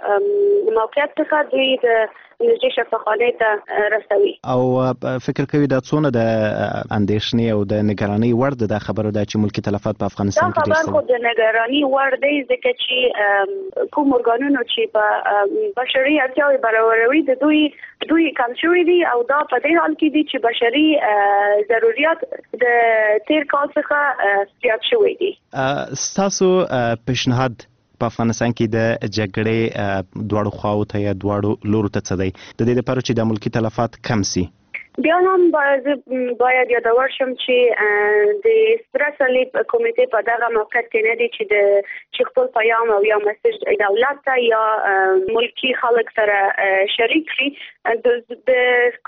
د موقعیت څخه دوی د نږدې شفاخانې ته رسوي. او فکر کوي دا څونه د اندېښنې او د نگرانۍ وړ ده دا خبره ده چې ملکی تلفات په افغانستان کې ډېر دا خبر خو د نگرانۍ وړ دی ځکه چې کوم ارګانونو چې په بشري اړتیاوې برابروي د دوی کم شوي دي او دا په دې حال کې دي چې بشري ضرورت د تیر کال څخه زیات شوي دي. ستاسو پیشنهاد په افغانستان کې د جګړې دواړو خواو ته یا دواړو لورو ته څه دی د دې لپاره چې د ملکی تلفات کم سي؟ بیا هم باید یادور شم چې د سره صلیب کمیټې په دغه موقعیت کې نه دي چې خپل پیام او یا مسیج دولت ته یا ملکی خلک سره شریک کړي. د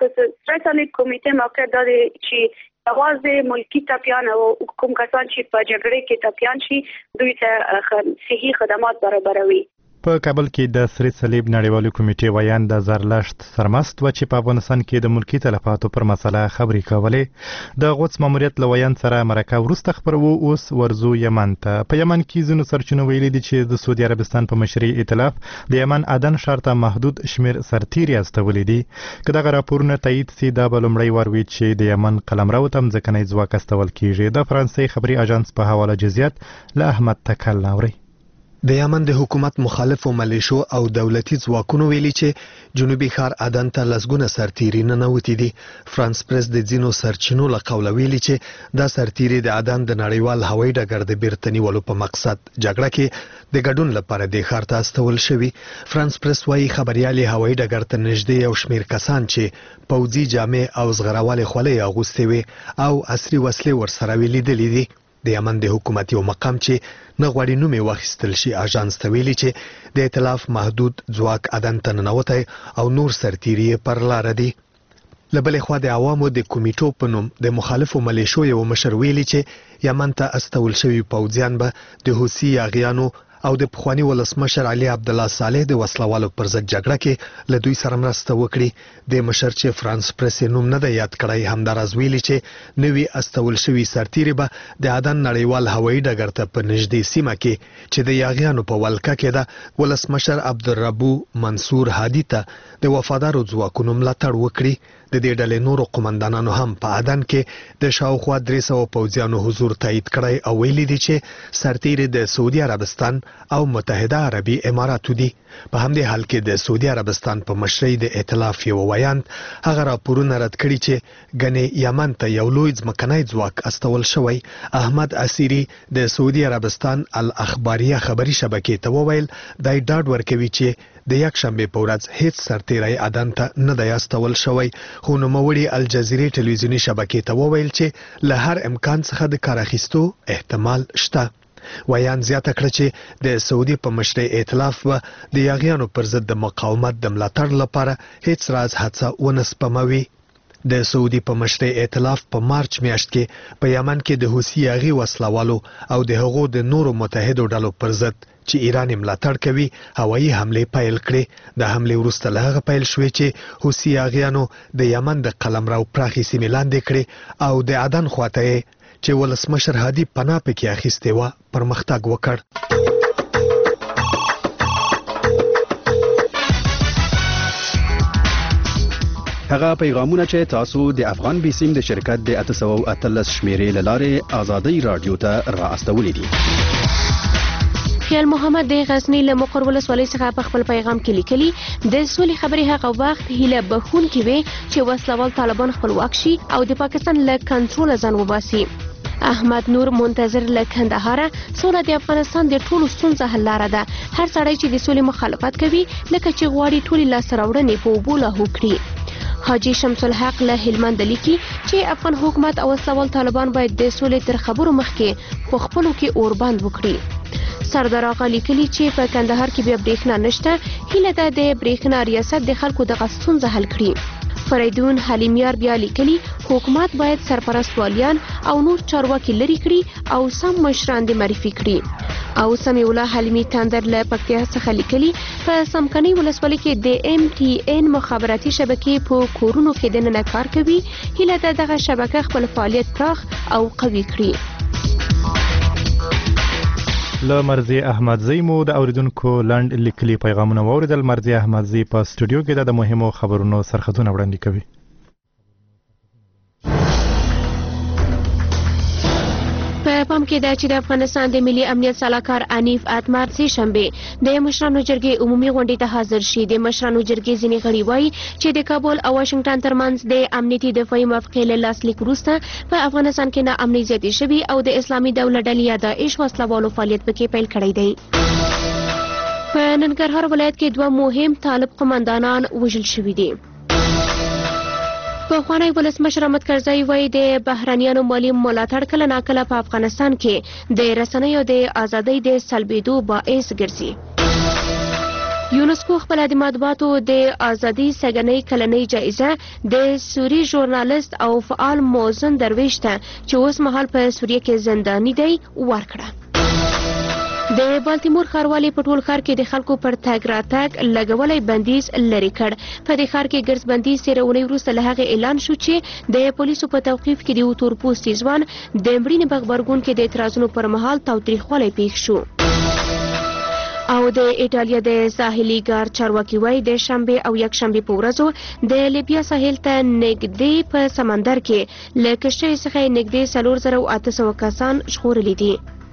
سره صلیب کمیټې موقعیت دا دی چې یوازې ملکی تپیان او کوم کسان چې په جګړې کې تپیان شي دوی ته صحي خدمات برابروي. په کابل کې د سری صلیب نړیوالې کمیټې ویان د زرلښت سرمست و چې په افغانستان کې د ملکی تلفاتو پر مسله خبرې کولې. د غوڅ ماموریت لویان سره مرکه وروسته خبرو اوس ورزو یمن ته. په یمن کې ځینو سرچینو ویلي دي چې د سعودي عربستان په مشرۍ ائتلاف د یمن عدن ښار ته محدود شمیر سرتیري استولي دي. که دغه راپورونه تایید سي دا به لومړی وار وي چې د یمن قلمرو ته ځمکنی ځواک استول کیږي. د فرانسې خبري اژانس په حواله جزئیات له احمد تکل ناوري. د یمن د حکومت مخالفو ملیشو او دولتي ځواکونو ویلي چې جنوبي ښار عدن ته لسګونه سرتیري ننوتي دي. فرانس پریس د ځینو سرچینو له قوله ویلي چې دا سرتیري د عدن د نړیوال هوایي ډګر د بیرته نیولو په مقصد جګړه کې د ګډون لپاره د ښار ته استول شوي. فرانس پریس وايي خبريالي هوایي ډګر ته نږدې یو شمیر کسان چې پوځي جامې او زغروالې خولۍ اغوستې وي او عصري وسلې ورسره لیدلې دي. د یمن د حکومت یو مقام چې نه غواړي نوم یې واخیستل شي اژانس ته ویلي چې د ائتلاف محدود ځواک عدن ته ننوتی او نور سرتیري پر لاره دي. له بلې خوا د عوامو د کمیټو په نوم د مخالفو ملیشو یو مشر ویلي چې یمن ته استول شوي پوځیان به د حوثي یاغیانو او د پخوانی ولسمشر علي عبدالله صالح د وسلوالو پر ضد جګړه کې له دوی سره مرسته وکړي. د مشر چې فرانس پریس نوم نه دی یاد کړی همداراز ویلي چې نوي استول شوي سرتیري به د عدن نړیوال هوایي ډګر ته په نږدې سیمه کې چې د یاغیانو په ولکه کې ده ولسمشر عبدالربو منصور هادي ته د وفادارو ځواکونو ملاتړ وکړي. د دې ډلې نورو قومندانانو هم په عدن کې د شاوخوا 300 پوځیانو حضور تایید کړی او ویلي دي چې سرتیري د سعودي عربستان او متحده عربي اماراتو دي. په همدې حال کې د سعودي عربستان په مشرۍ د ائتلاف یو ویان هغه راپورونه رد کړي چې ګنې یمن ته یو لوی ځمکنی ځواک استول شوی. احمد اسیری د سعودي عربستان الاخباریه خبري شبکې ته وویل دای ډاډ ورکوي چې د یکشنبه په ورځ هیڅ سرتیری عدن ته نه دی استول شوی. خو نوموړي الجزیرې ټلویزیونی شبکې ته وویل چې له هر امکان څخه د کار اخیستو احتمال شته. ویان زیاته کړه چې د سعودي په مشرۍ ائتلاف و د یاغیانو پر ضد د مقاومت د ملاتړ لپاره هیڅ راز هڅه ونه سپموي. د سعودي په مشرۍ ائتلاف په مارچ میاشت کې په یمن کې د حوثي یاغي وسلوالو او د هغو د نورو متحدو ډلو پر ضد چې ایران ملاتړ کوي هوایي حملې پیل کړې. د حملې وروسته له هغه پیل شوې چې حوثي یاغیانو د یمن د قلمرو پراخې سیمې لاندې کړې او د عدن خواته چې ولسمشر هادي پناه پکې اخیستې وه پرمختګ وکړ. هغه پیغامونه چې تاسو د افغان بیسیم د شرکت د 813 شمیرې له لارې آزادۍ رادیو ته را استولې دي. خیال محمد د غزنی له مقر ولسوالۍ څخه په خپل پیغام کې لیکلي د سولې خبرې هغه وخت هیله بخونکې وي چې وسلوال طالبان خپلواک شي او د پاکستان له کنټروله ځان وباسي. احمد نور منتظر له کندهار: سوله د افغانستان د ټولو ستونزو حل لاره ده. هر سړی چې د سولې مخالفت کوي لکه چې غواړي ټولې لاسته راوړنې په اوبو لاهو کړي. حاجی شمس الحق له هلمند لیکي چې افغان حکومت او وسلوال طالبان باید د سولې تر خبرو مخکې په خپلو کې اوربند وکړي. سردار آقا لیکلي چې په کندهار کې بیا برېښنا نشته، هیله ده د برېښنا ریاست د خلکو دغه ستونزه حل کړي. فریدون حلیمیار بیا لیکلي حکومت باید سرپرست والیان او نور چارواکي لري کړي او سم مشران دې معرفي کړي. او سمیع الله حلیمی تندر له پکتیا څخه لیکلي په سمکنی ولسوالۍ کې د MTN مخابراتي شبکې په کورونو کې دننه کار کوي. هیله ده دغه شبکه خپل فعالیت پراخ او قوي کړي. له مرزي احمدزی مو د اوریدونکو لنډ لیکلي پیغامونه واوریدل. مرزي احمدزی په سټوډیو کې د مهمو خبرونو سرخطونه وړاندې کوي. په پام کې ده چې د افغانستان د ملي امنیت سلاکار انیف اتمر سه شنبه د مشرانو جرګې عمومي غونډې ته حاضر شي. د مشرانو جرګې ځینې غړي وایي چې د کابل او واشنگټن ترمنځ د امنیتي دفاعي موافقې له لاسلیک وروسته په افغانستان کې ناامني زیاتې شوې او د اسلامي دولت ډلې یا داعش وسلوالو فعالیت پکې پیل کړی دی. په ننګرهار ولایت کې دوه مهم طالب قماندانان وژل شوي دي. پخوانی ولسمشر احمد کرزی وایي د بهرنیانو مالي ملاتړ کله ناکله په افغانستان کې د رسنیو د ازادۍ د سلبېدو باعث ګرځي. یونسکو خپل د مطبوعاتو د ازادۍ سږنۍ کلنۍ جایزه د سوري ژورنالیست او فعال موزن درویش ته چې اوس مهال په سوریه کې زنداني دی ورکړه. د بالتیمور ښاروالۍ په ټول ښار کې د خلکو پر تګ راتګ لګولی بندیز لرې کړ. په دې ښار کې ګرځ بندیز تېره اونۍ وروسته له هغې اعلان شو چې د پولیسو په توقیف کې د یو تور پوستي ځوان د مړینې په غبرګون کې د اعتراضونو پر مهال تاوتریخوالی پیښ شو. او د ایټالیا د ساحلي ګار چارواکي وایي د شنبې او یکشنبې په ورځو د لیبیا ساحل ته نږدې په سمندر کې له کشتیو څخه نږدې 4800 کسان ژغورلي دي.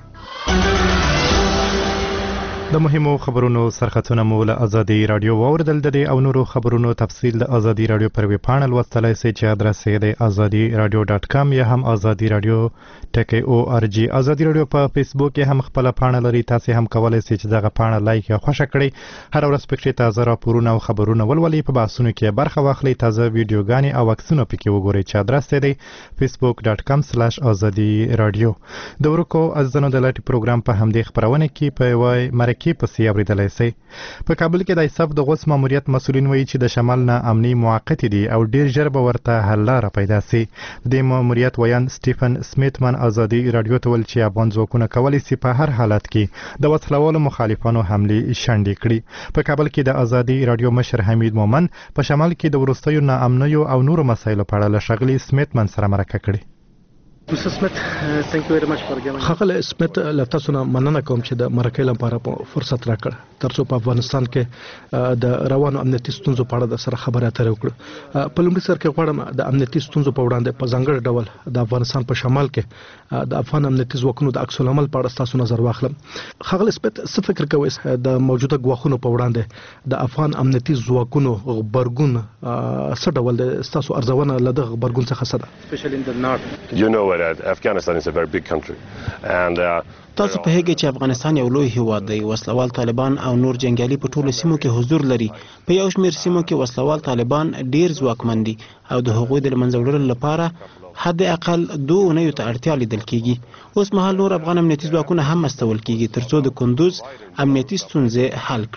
د مهمو خبرونو سرخطونه مو له ازادي رادیو واوریدل. د دې او نورو خبرونو تفصیل د ازادي رادیو پر ویب پاڼه لوستلای شئ چې ادرس یې د azadiradio.com یا هم ازادي رادیو ټک.org. ازادي رادیو په فیسبوک کې هم خپل پاڼه لري. تاسو هم کولای شئ چې دغه پاڼه لایک یا خوښ کړئ. هر ورځ پکې تازه راپورونه او خبرونه ولولئ. په بحثونو کې برخه واخلئ. تازه ویډیوګانې او عکسونه پکې وګورئ چې ادرس یې دی facebook.com/azadiradio. د ورکو ازنو د لاټي پروګرام په همدې خبرونه کې په وای کې پسې اوریدلای شي. په کابل کې د ایساف د غوث ماموریت مسولین وایي چې د شمال نه امني موقت دي او ډیر ژر به ورته حل لاره پیدا شي. د ماموریت ویان سټیفن سمیتمن ازادي رادیو ته ویل چې افغان ځواکونه کولی شي په هر حالت کې د وسلوالو مخالفانو حملې شنډې کړي. په کابل کې د ازادي رادیو مشر حمید مومن په شمال کې د وروستیو ناامنیو او نورو مسایلو په اړه له ښاغلي سمیتمن سره مرکه کړې. Mr. Smith, thank you very much for giving. خغل سمیت لتاسو نه مننه کوم چې د مرکې لپاره فرصت راکړ ترڅو په افغانستان کې د روانو امنیتي ستونزو په اړه د سره خبرې اترې وکړو. په لومړي سر کې غواړم د امنیتي ستونزو په وړاندې په ځانګړي ډول د افغانستان په شمال کې د افغان امنیتي ځواکونو د عکس العمل په اړه تاسو نظر واخلم. خغل سمیت څه فکر کوئ د موجوده غواخونو په وړاندې د افغان امنیتي ځواکونو غبرګون څه ډول د تاسو ارزونه لدغه غبرګون څخه څه ده؟ Especially in the north. You know that Afghanistan is a very big country and تاسو په هغه چې افغانستان یو لوی هیواد دی. وسلوال طالبان او نور جنگیالي په ټولو سیمو کې حضور لري. په یو شمېر سیمو کې وسلوال طالبان ډیر ځواکمن دي او د هغوی د منځه وړلو لپاره حد اقل 2 اونیو ته اړتیا لیدل کیږي. اوس مهال نور افغان امنیتي ځواکونه هم مستول کیږي ترڅو د کندوز امنیتي ستونزې حل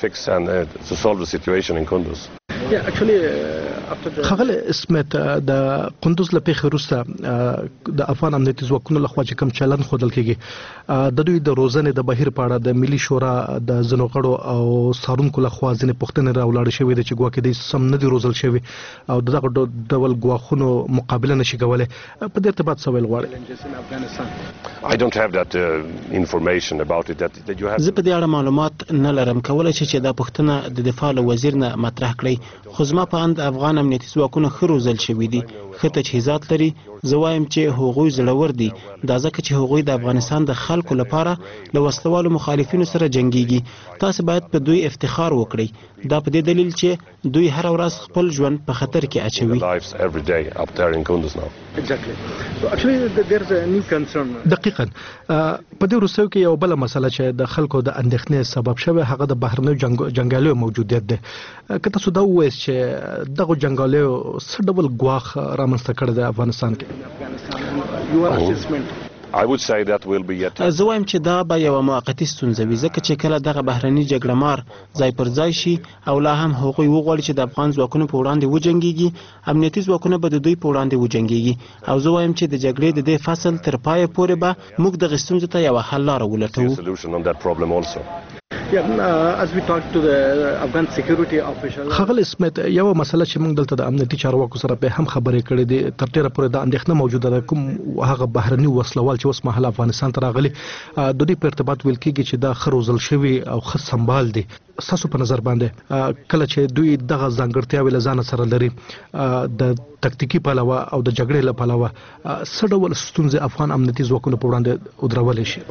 کړي. خغل اسمت د قندوز له پیښې وروسته د افغان امنیتي ځواکونو لخوا چې کوم چلند ښودل کیږي د دوی د روزنې د بهیر په اړه د ملي شورا د ځینو غړو او څارونکو لخوا ځینې پوښتنې راولاړې شوې دي چې ګواکې دوی سم نه دي روزل شوي او دغه ډول ګواښونو مقابله نشي کولی. په دې ارتباط څه ویل غواړئ؟ I don't have that information about it that you have. زه په دې اړه معلومات نه لرم. کولی شي چې دا پوښتنه د دفاع له وزیر نه مطرح کړئ. خو زما په اند افغان امنیتي ځواکونه ښه روزل شوي دي ښه تجهیزات لري. زه وایم چې هغوی زړور دي، دا ځکه چې هغوی د افغانستان د خلکو لپاره له وسلوالو مخالفینو سره جنګیږي. تاسو باید په دوی افتخار وکړئ، دا په دې دلیل چې دوی هر ورځ خپل ژوند په خطر کې اچوي. دقیقاً په دې وروستیو کې یو بل مسله چې د خلکو د اندېښنې سبب شوی هغه د بهرنیو جنګیالیو موجودیت دی. که تاسو دا ووایئ چې دغه جنګیالیو څه ډول ګواښ رامنځته کړی دی افغانستان کې؟ زه وایم چې دا به یوه موقتي ستونزه وي، ځکه چې کله دغه بهرني جګړهمار ځای پر ځای شي او لا هم هغوی وغواړي چې د افغان ځواکونو په وړاندې وجنګېږي، امنیتي ځواکونه به د دوی په وړاندې وجنګېږي. او زه وایم چې د جګړې د دې فصل تر پایه پورې به موږ دغې ستونزې ته یوه حل لاره ولټوو. ښاغلی سمیت، یو مسله چې موږ دلته د امنیتي چارواکو سره به هم خبرې کړې دي، تر ډیره پورې د اندېښنه موجوده ده کوم هغه بهرني وسلوال چې اوس مهال افغانستان ته راغلي د دوی په ارتباط ویل کېږي چې دا ښه روزل شوي او ښه سمبال دي. ستاسو په نظر باندې کله چې دوی دغه ځانګړتیاوې له ځانه سره لري د تکتیکي پلوه او د جګړې له پلوه څه ډول ستونزې افغان امنیتي ځواکونو په وړاندې ودرولی شي؟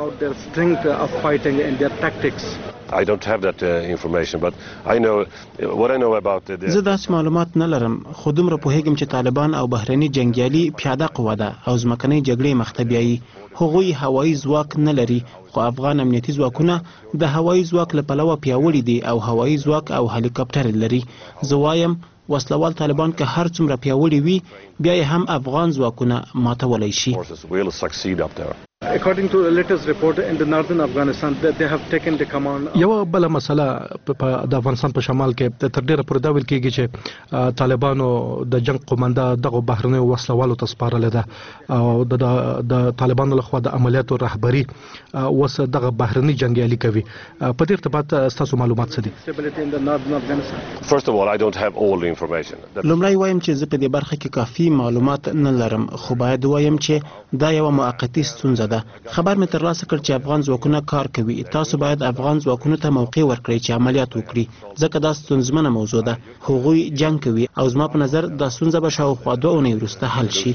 I don't have that information, but I know what I know about it. زه داسې معلومات نه لرم، خو دومره پوهیږم چې طالبان او بهرني جنګیالي پیاده قوه ده او ځمکنۍ جګړې مخته بیایي. هغوی هوایي ځواک نه لري، خو افغان امنیتي ځواکونه د هوایي ځواک له پلوه پیاوړي دي او هوایي ځواک او هلیکاپټر لري. زه وایم وسلوال طالبان که هر څومره پیاوړي وي، بیا یې هم افغان ځواکونه ماتولی شي. According to the latest report in the northern Afghanistan that they have taken the command. یو بل مسله د افغانستان په شمال کې تر ډیره پورې دا ویل کېږي چې طالبانو د جنگ قومنده دغه بهرنیو وسلوالو ته سپارلې ده او د طالبانو لخوا د عملیاتو رهبري اوس دغه بهرني جنګیالي کوي. په دې ارتباط ستاسو معلومات څه دي؟ First of all, I don't have all the information. لومړی وایم چې زه په دې برخه کې کافي معلومات نه لرم، خو باید وایم چې دا یوه موقتي ستونزه ده. خبر مې ترلاسه کړ چې افغان ځواکونه کار کوي. تاسو باید افغان ځواکونو ته موقع ورکړئ چې عملیات وکړي، ځکه دا ستونزمنه موضوع ده. هغوی جنگ کوي او زما په نظر دا ستونزه به شاوخوا 2 اونۍ وروسته حل شي.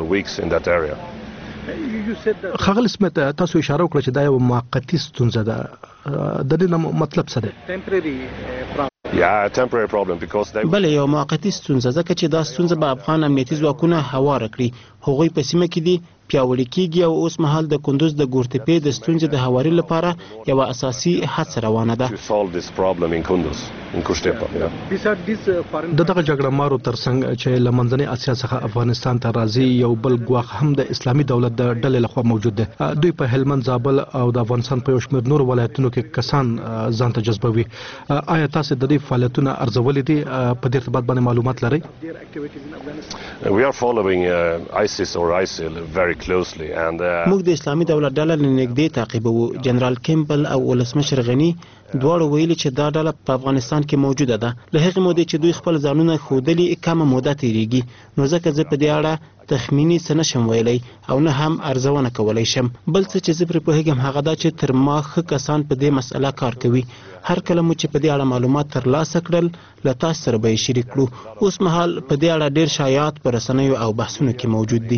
ښاغلی سمیت، تاسو اشاره وکړه چې دا یوه موقتي ستونزه ده، د دې مطلب څه دی؟ بله یو موقتي ستونزه، ځکه چې دا ستونزه به افغان امنیتي ځواکونه هواره کړي. هغوی په سیمه کې دي، پیاوړي کېږي او اوس مهال د کندوز د ګورتپې د ستونزې د هواري لپاره یوه اساسي هڅه روانه ده. د دغه جګړهمارو ترڅنګ چې له منځنۍ اسیا څخه افغانستان ته راځي، یو بل ګواښ هم د اسلامي دولت د ډلې لخوا موجود دی. دوی په هلمند، زابل او د افغانستان په یو شمېر نورو ولایتونو کې کسان ځان ته جذبوي. آیا تاسو د دې فعالیتونه ارزولي دي؟ په دې ارتباط باندې معلومات لرئ؟ We are following ISIS or ISIL very closely and موږ د اسلامي دولت ډله له نږدې تعقیبوو. جنرال کیمبل او ولسمشر غني دواړو ویلي چې دا ډله په افغانستان کې موجوده ده. له هغې مودې چې دوی خپل ځانونه ښودلي کمه موده تېرېږي، نو ځکه زه په دې اړه تخمینی څه نشم ویلی او نه هم ارزونه کولی شم. بل څه چې زه پرې پوهېږم هغه دا چې تر ما ښه کسان په دې مسئله کار کوي. هر کله مو چې په دې اړه معلومات ترلاسه کړل، له تاسو سره به یې شریک کړو. اوس مهال په دې اړه ډېر شایعات په رسنیو او بحثونو کې موجود دي.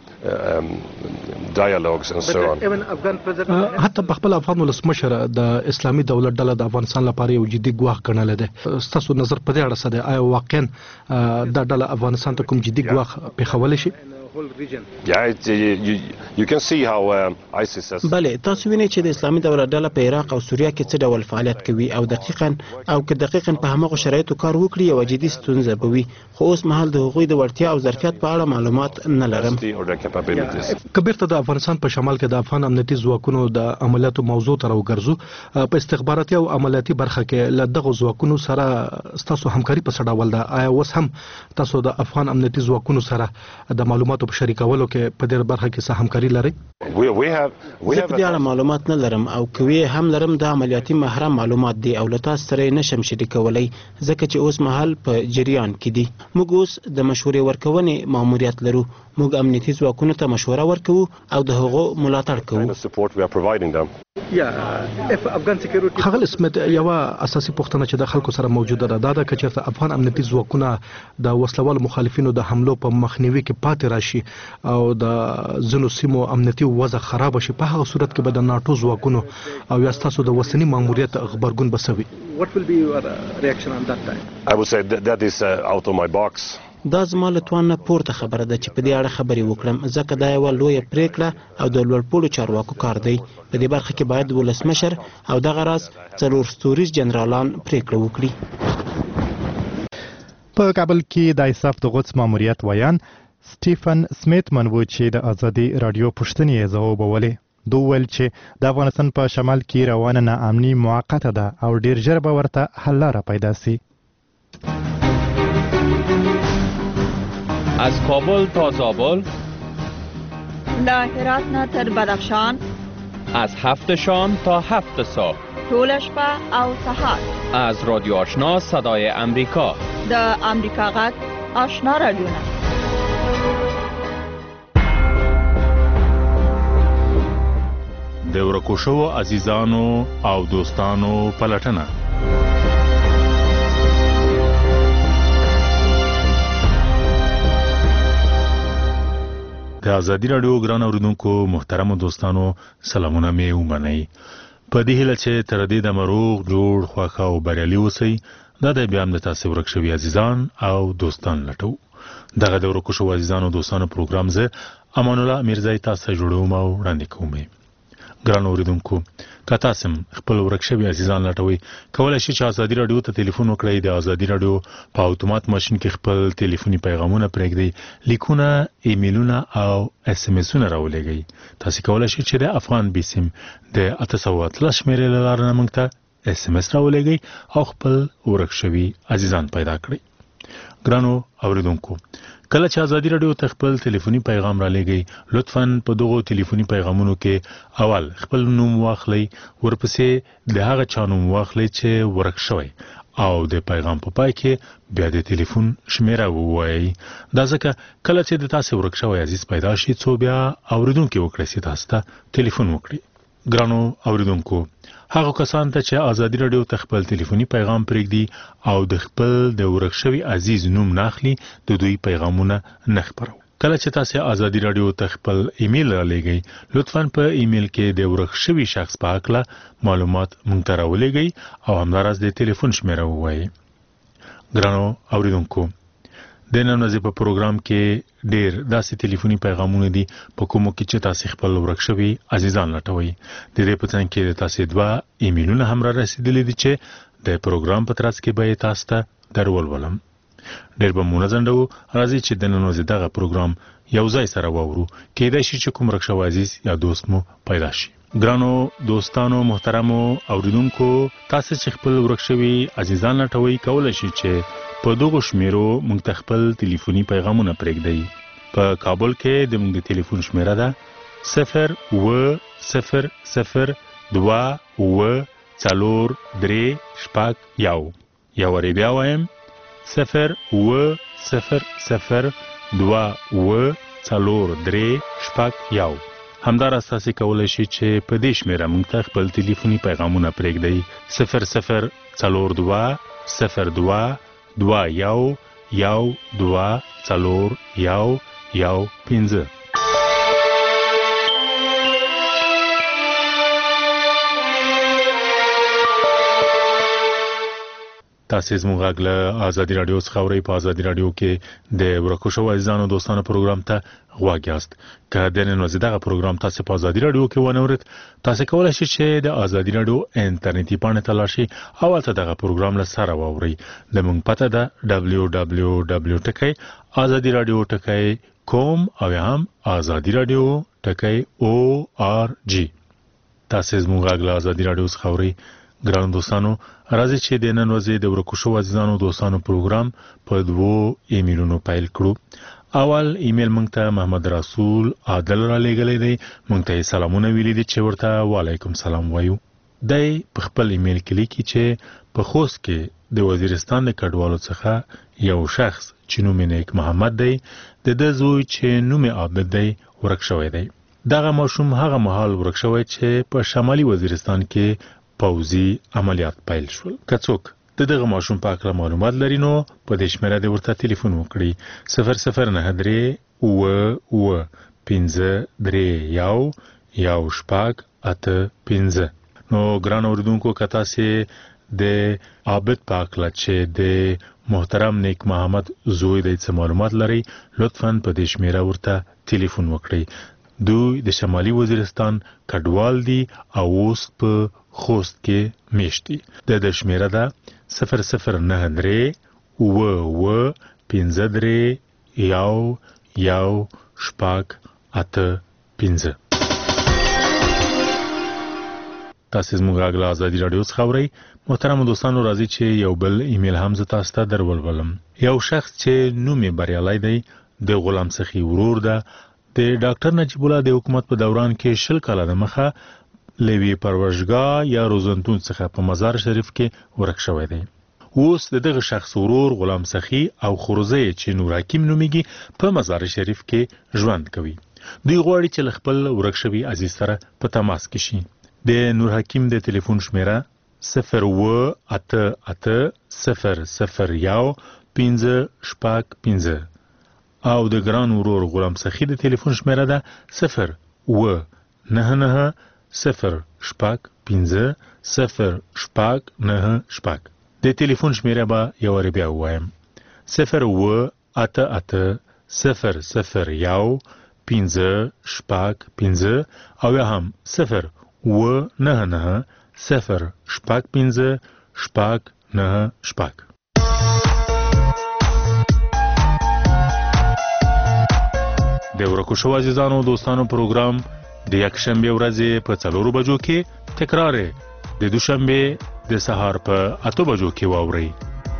حتی په خپل افغان ولسمشر د اسلامي دولت ډله د افغانستان لپاره یو جدي ګواښ ګڼلی دی. ستاسو نظر په دې اړه څه دی؟ آیا واقعا دا ډله افغانستان ته کوم جدي ګواښ پېښولی شي؟ بله، تاسو وینئ چې د اسلامي دولت ډله په عراق او سوریه کې څه ډول فعالیت کوي او دقیقاً په همغو شرایطو کار وکړي یوه جدي ستونزه به وي. خو اوس مهال د هغوی د وړتیا او ظرفیت په اړه معلومات نه لرم. که بیرته د افغانستان په شمال کې د افغان امنیتي ځواکونو د عملیاتو موضوع ته راوګرځو، په استخباراتي او عملیاتي برخه کې له دغو ځواکونو سره ستاسو همکاري په څه ډول ده؟ آیا اوس هم تاسو د افغان امنیتي ځواکونو سره د معلوماتو په شریکولو کې په دې برخه کې څه همکاري لرئ؟ زه په دې اړه معلومات نه لرم او که ویې هم لرم دا عملیاتي محرم معلومات دي او له تاسو سره یې نشم شریکولی ځکه چې اوس مهال په جریان کې دي. موږ اوس د مشورې ورکونې ماموریت لرو. موږ امنیتي ځواکونو ته مشوره ورکوو او د هغو ملاتړ کوو. خغل اسمت یو اساسي پوښتنه چې د خلکو سره موجوده ده دا چې افغان امنیتي ځواکونه د وسلوال مخالفینو د حملو په مخنیوي کې پاتې راشي او د ځینو سیمو امنیتي وضع خراب شي په هغه صورت کې به د ناتو ځواکونو او یا تاسو د وسنی ماموریت خبرګون بسوي. What will be your reaction on that time? I would say that is out of my box. دا زما له توان نه پورته خبره ده چې په دې اړه خبرې وکړم ځکه دا یوه لویه پریکړه او د لوړپوړو چارواکو کار دی. په دې برخه کې باید ولسمشر او دغه راز 4 ستوریز جنرالان پریکړه وکړي. په کابل کې د ایساف د غوڅ ماموریت ویان سټیفن سمیت منوو چې د ازادي رادیو پوښتنې یې ځوابولې. دوی ویل چې د افغانستان په شمال کې روانه ناامني موقته ده او ډیر ژر به ورته حل لاره پیدا سي. از کابل تا زابل، له هرات نه تر بدخشان، از 7 شام تا 7 صبح، ټول شپه او سهار، از رادیو آشنا صدای امریکا، د امریکا غږ آشنا رادیو نه. د ورکو شوو عزیزانو او دوستانو پلټنه. د ازادي رادیو ګران اوریدونکو محترم دوستانو سلامونه مې ومنئ. په دې هیله چې تر دې د مروغ جوړ خوښه او بریالي اوسئ. دا د بیا هم د تاسو ورک شوي عزیزان او دوستان لټو. دغه د ورکو شوو عزیزانو دوستانو پروګرام زه امان الله میرزای تاسو جوړوم او وړاندې کوم. ګران اوریدونکو که تاسو خپل ورک شوي عزیزان لټوي کولای شئ چې ازادي رادیو ته ټلیفون وکړئ. د ازادي رادیو په اتومات ماشين کې خپل ټلیفوني پیغامونه پرېږدئ، لیکونه، ایمیلونه او اس ام اسونه راولېږئ. تاسو کولای شئ چې د افغان بیسیم د 813 شمیرې له لارې موږ ته اس ام اس راولېږئ او خپل ورک شوي عزیزان پیدا کړئ. ګرانو اوریدونکو کله چې ازادي رادیو ته خپل ټلیفوني پیغام را لېږئ لطفاً په دغو ټلیفوني پیغامونو کې اول خپل نوم واخلئ، ورپسې د هغه چا نوم واخلئ چې ورک شوی او د پیغام په پای کې بیا د ټلیفون شمیره ووایئ. دا ځکه کله چې د تاسو ورک شوی عزیز پیدا شي څو بیا اوریدونکي وکړي چې تاسو ته ټلیفون وکړي. ګرانو اوریدونکو هغه کسان ته چې ازادي رادیو ته خپل ټلیفوني پیغام پرېږدي او د خپل د ورک شوي عزیز نوم ناخلي د دوی پیغامونه نه خپرو. کله چې تاسو ازادي رادیو ته خپل ایمیل را لېږئ لطفاً په ایمیل کې د ورک شوي شخص په اړه معلومات مونږ ته راولېږئ او همداراز د ټلیفون شمیره ووایئ. ګرانو اوریدونکو د نن ورځې په پروګرام کې ډېر داسې ټلیفوني پیغامونه دي په کومو کې چې تاسو خپل ورک شوي عزیزان لټوي. د دې په څنګ کې د تاسو 2 ایمیلونه هم را رسیدلي دي چې د پروګرام په ترڅ کې به تاسو ته درولم. ډېر به مونږ ځندو راځي چې د نن ورځې دغه پروګرام یو ځای سره واورو. کېدای شي چې کوم ورک شوی عزیز یا دوست مو پیدا شي. ګرانو دوستانو محترمو اوریدونکو تاسو چې خپل ورک شوي عزیزان لټوي کولای شي چې په دغه شمیرو موږ ته خپل ټلیفوني پیغامونه پرېږدئ. په کابل کې د موږ د ټلیفون شمیره ده 0800243 یا وری بیا وایم 0800243 همداراز تاسو کولای شئ چې په دې شمیره موږ ته خپل ټلیفوني پیغامونه پرېږدئ 00222424115. تاسو زموږ غږ له ازادي رادیو څخه اورئ. په ازادي رادیو کې د ورکو شوو عزیزانو دوستانو پروګرام ته غوږ یاست. که د نن ورځې دغه پروګرام تاسو په ازادي رادیو کې ونه اورئ تاسو کولای شئ چې د ازادي رادیو انټرنیټي پاڼې ته لاړ شئ او هلته دغه پروګرام له سره واورئ. د موږ پته ده www.azadiradio.com او هم azadiradio.org. تاسو زموږ غږ له ازادي رادیو څخه اورئ. ګران دوستانو راځي چې د نن ورځې د ورکو شوو عزیزانو دوستانو پروګرام په 2 ایمیلونو پیل کړو. اول ایمیل مونږ ته محمد رسول عادل را لېږلی دی. مونږ ته سلامونه ویلي دي چې ورته وعلیکم سلام وایو. دی په خپل ایمیل کې لیکي چې په خوست کې د وزیرستان د کډوالو څخه یو شخص چې نوم یې نیک محمد دی د ده زوی چې نوم یې عابد دی ورک شوی دی. دغه ماشوم هغه مهال ورک شوی چې په شمالي وزیرستان کې پوځي عملیات پیل شول. که څوک دغه ماشوم په اړه معلومات لري نو په دې شمیره د ورته ټلیفون وکړي 0093 و 531 نو ګران اوریدونکو کتا سي د عابد پاکلا چې د محترم نیک محمد زوی د معلومات لري لطفاً په دې شمیره ورته ټلیفون وکړي. دوی د شمالي وزیرستان کډوال دي او اوس په خوست کې میشتي. د شمیره ده 0093 و 531 تاسو زموږ غږ له ازادي رادیو څخه اورئ. محترم دوستانو راځي چې یو بل ایمیل هم زه تاسو ته درولم. یو شخص چې نوم یې بریالي دی د غلام سخی ورور ده د ډاکټر نجیب الله د حکومت په دوران کې 20 کاله د مخه لوی پرورشګاه یا روزنتون څخه په مزار شریف کې ورک شوی دی. اوس دغه شخص ورور غلام سخی او خروزه چې نور حکیم نومیږي په مزار شریف کې ژوند کوي. دوی غواړي چې خپل ورک شوی عزیز سره په تماس کې شي. د نور حکیم د ټلیفون شمیره 0880015 او د ګران ورور غلام سخی د ټلیفون شمیره ده 09905 د ټلیفون شمیره به یو ور بیا وایم 0880015 او یا هم 09905 د ورکو شو عزیزانو دوستانو پروګرام د یکشنبه ورځې په 4 بجو کې تکرار د دوشنبه د سهار په 8 بجو کې واوري.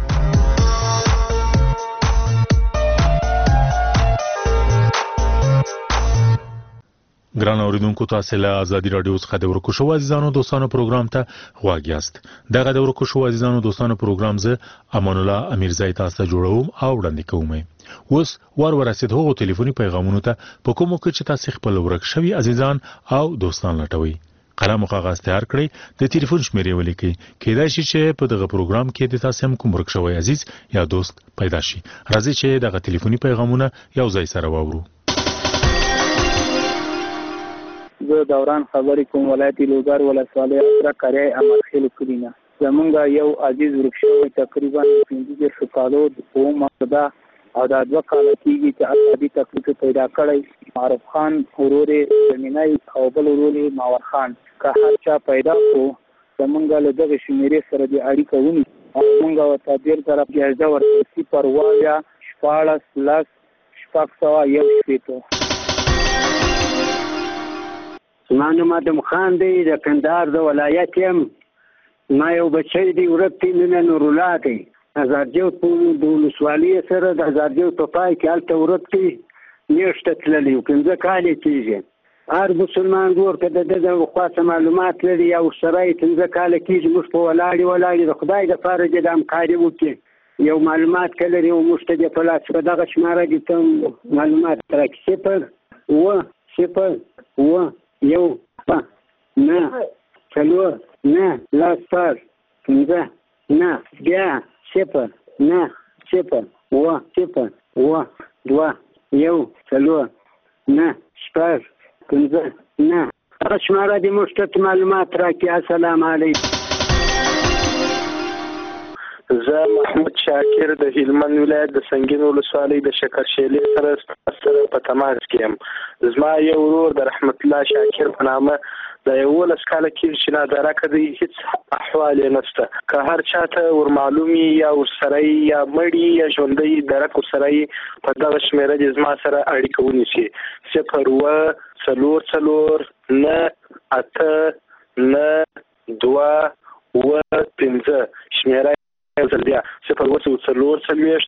ګران اوریدونکو تاسو له ازادي رادیو څخه د ورکو شو عزیزانو دوستانو پروګرام ته غواړئ یاست. دغه د ورکو شو عزیزانو دوستانو پروګرام زه امان الله امیرزای تاسو ته جوړوم او وړاندې کوم. اوس ورسید هغو ټلیفوني پیغامونو ته په کومو کې چې تاسو خپل ورک شوی عزیزان او دوستان لټوي. قلم او کاغذ تیار کړئ، د ټلیفون شمیرې ولیکئ. کېدای شي چې په دغه پروګرام کې د تاسو هم کوم ورک شوی عزیز یا دوست پیدا شي. راځئ چې دغه ټلیفوني پیغامونه یو ځای سره واورو. زه دوران خبرې کوم ولایت لوګر ولسوالۍ سره کړای امر خېل کړینا. زمونږ یو عزیز ورک شوی تقریبا 15 کالو په مقصدا او دا 2 کال کېږي چې اصلي تکلیف پیدا کړی. معروف خان ورور زمینای او بل ورور ماور خان که هر چا پیدا کو زمونږ له دغه شمیرې سره د اړیکه ونی او موږ ورته ډیر طرف اجازه ورکړي پروايا 14 لک شپږ یو شپېته. زما نوم ادم خان دی، د کندهار د ولایت یم. ما یو بچی دی ورک دی مینه نور الله دی. هزارجو په د ولسوالۍ سره د هزارجو په پای کې هلته ورک دی میاشته تللی و 15 کال کېږي. هر مسلمان ورته د دغه خاصه معلومات لري او سره یې 15 کال کېږي. موږ په ولاړې د خدای د پاره د همکاري وکړي یو معلومات کلري او موږ ته د پلاس په دغه شماره دي ته معلومات ترکي 0 یو نه څلور نه لاس پر 15 نه بیا 0 نه 0 2 یو څلور نه شپږ 15 نه هغه شماره دې موږ ته معلومات راکړي. السلام علیکم. زه محمد شاکر د هلمند ولایت د سنگین ولسوالۍ د شکرشیلې سره په تماس کې یم. زما یو ورور د رحمت الله شاکر په نامه د 11 کاله کېږي چې ناداره کوي، هیڅ احوال یې نشته. که هر چاته ور معلومي یا ورسره یا مړي یا ژوندی درک ورسره په دغه شمیره دې زما سره اړیکه ونیسي. 0 شمیره یو ځل بیا 0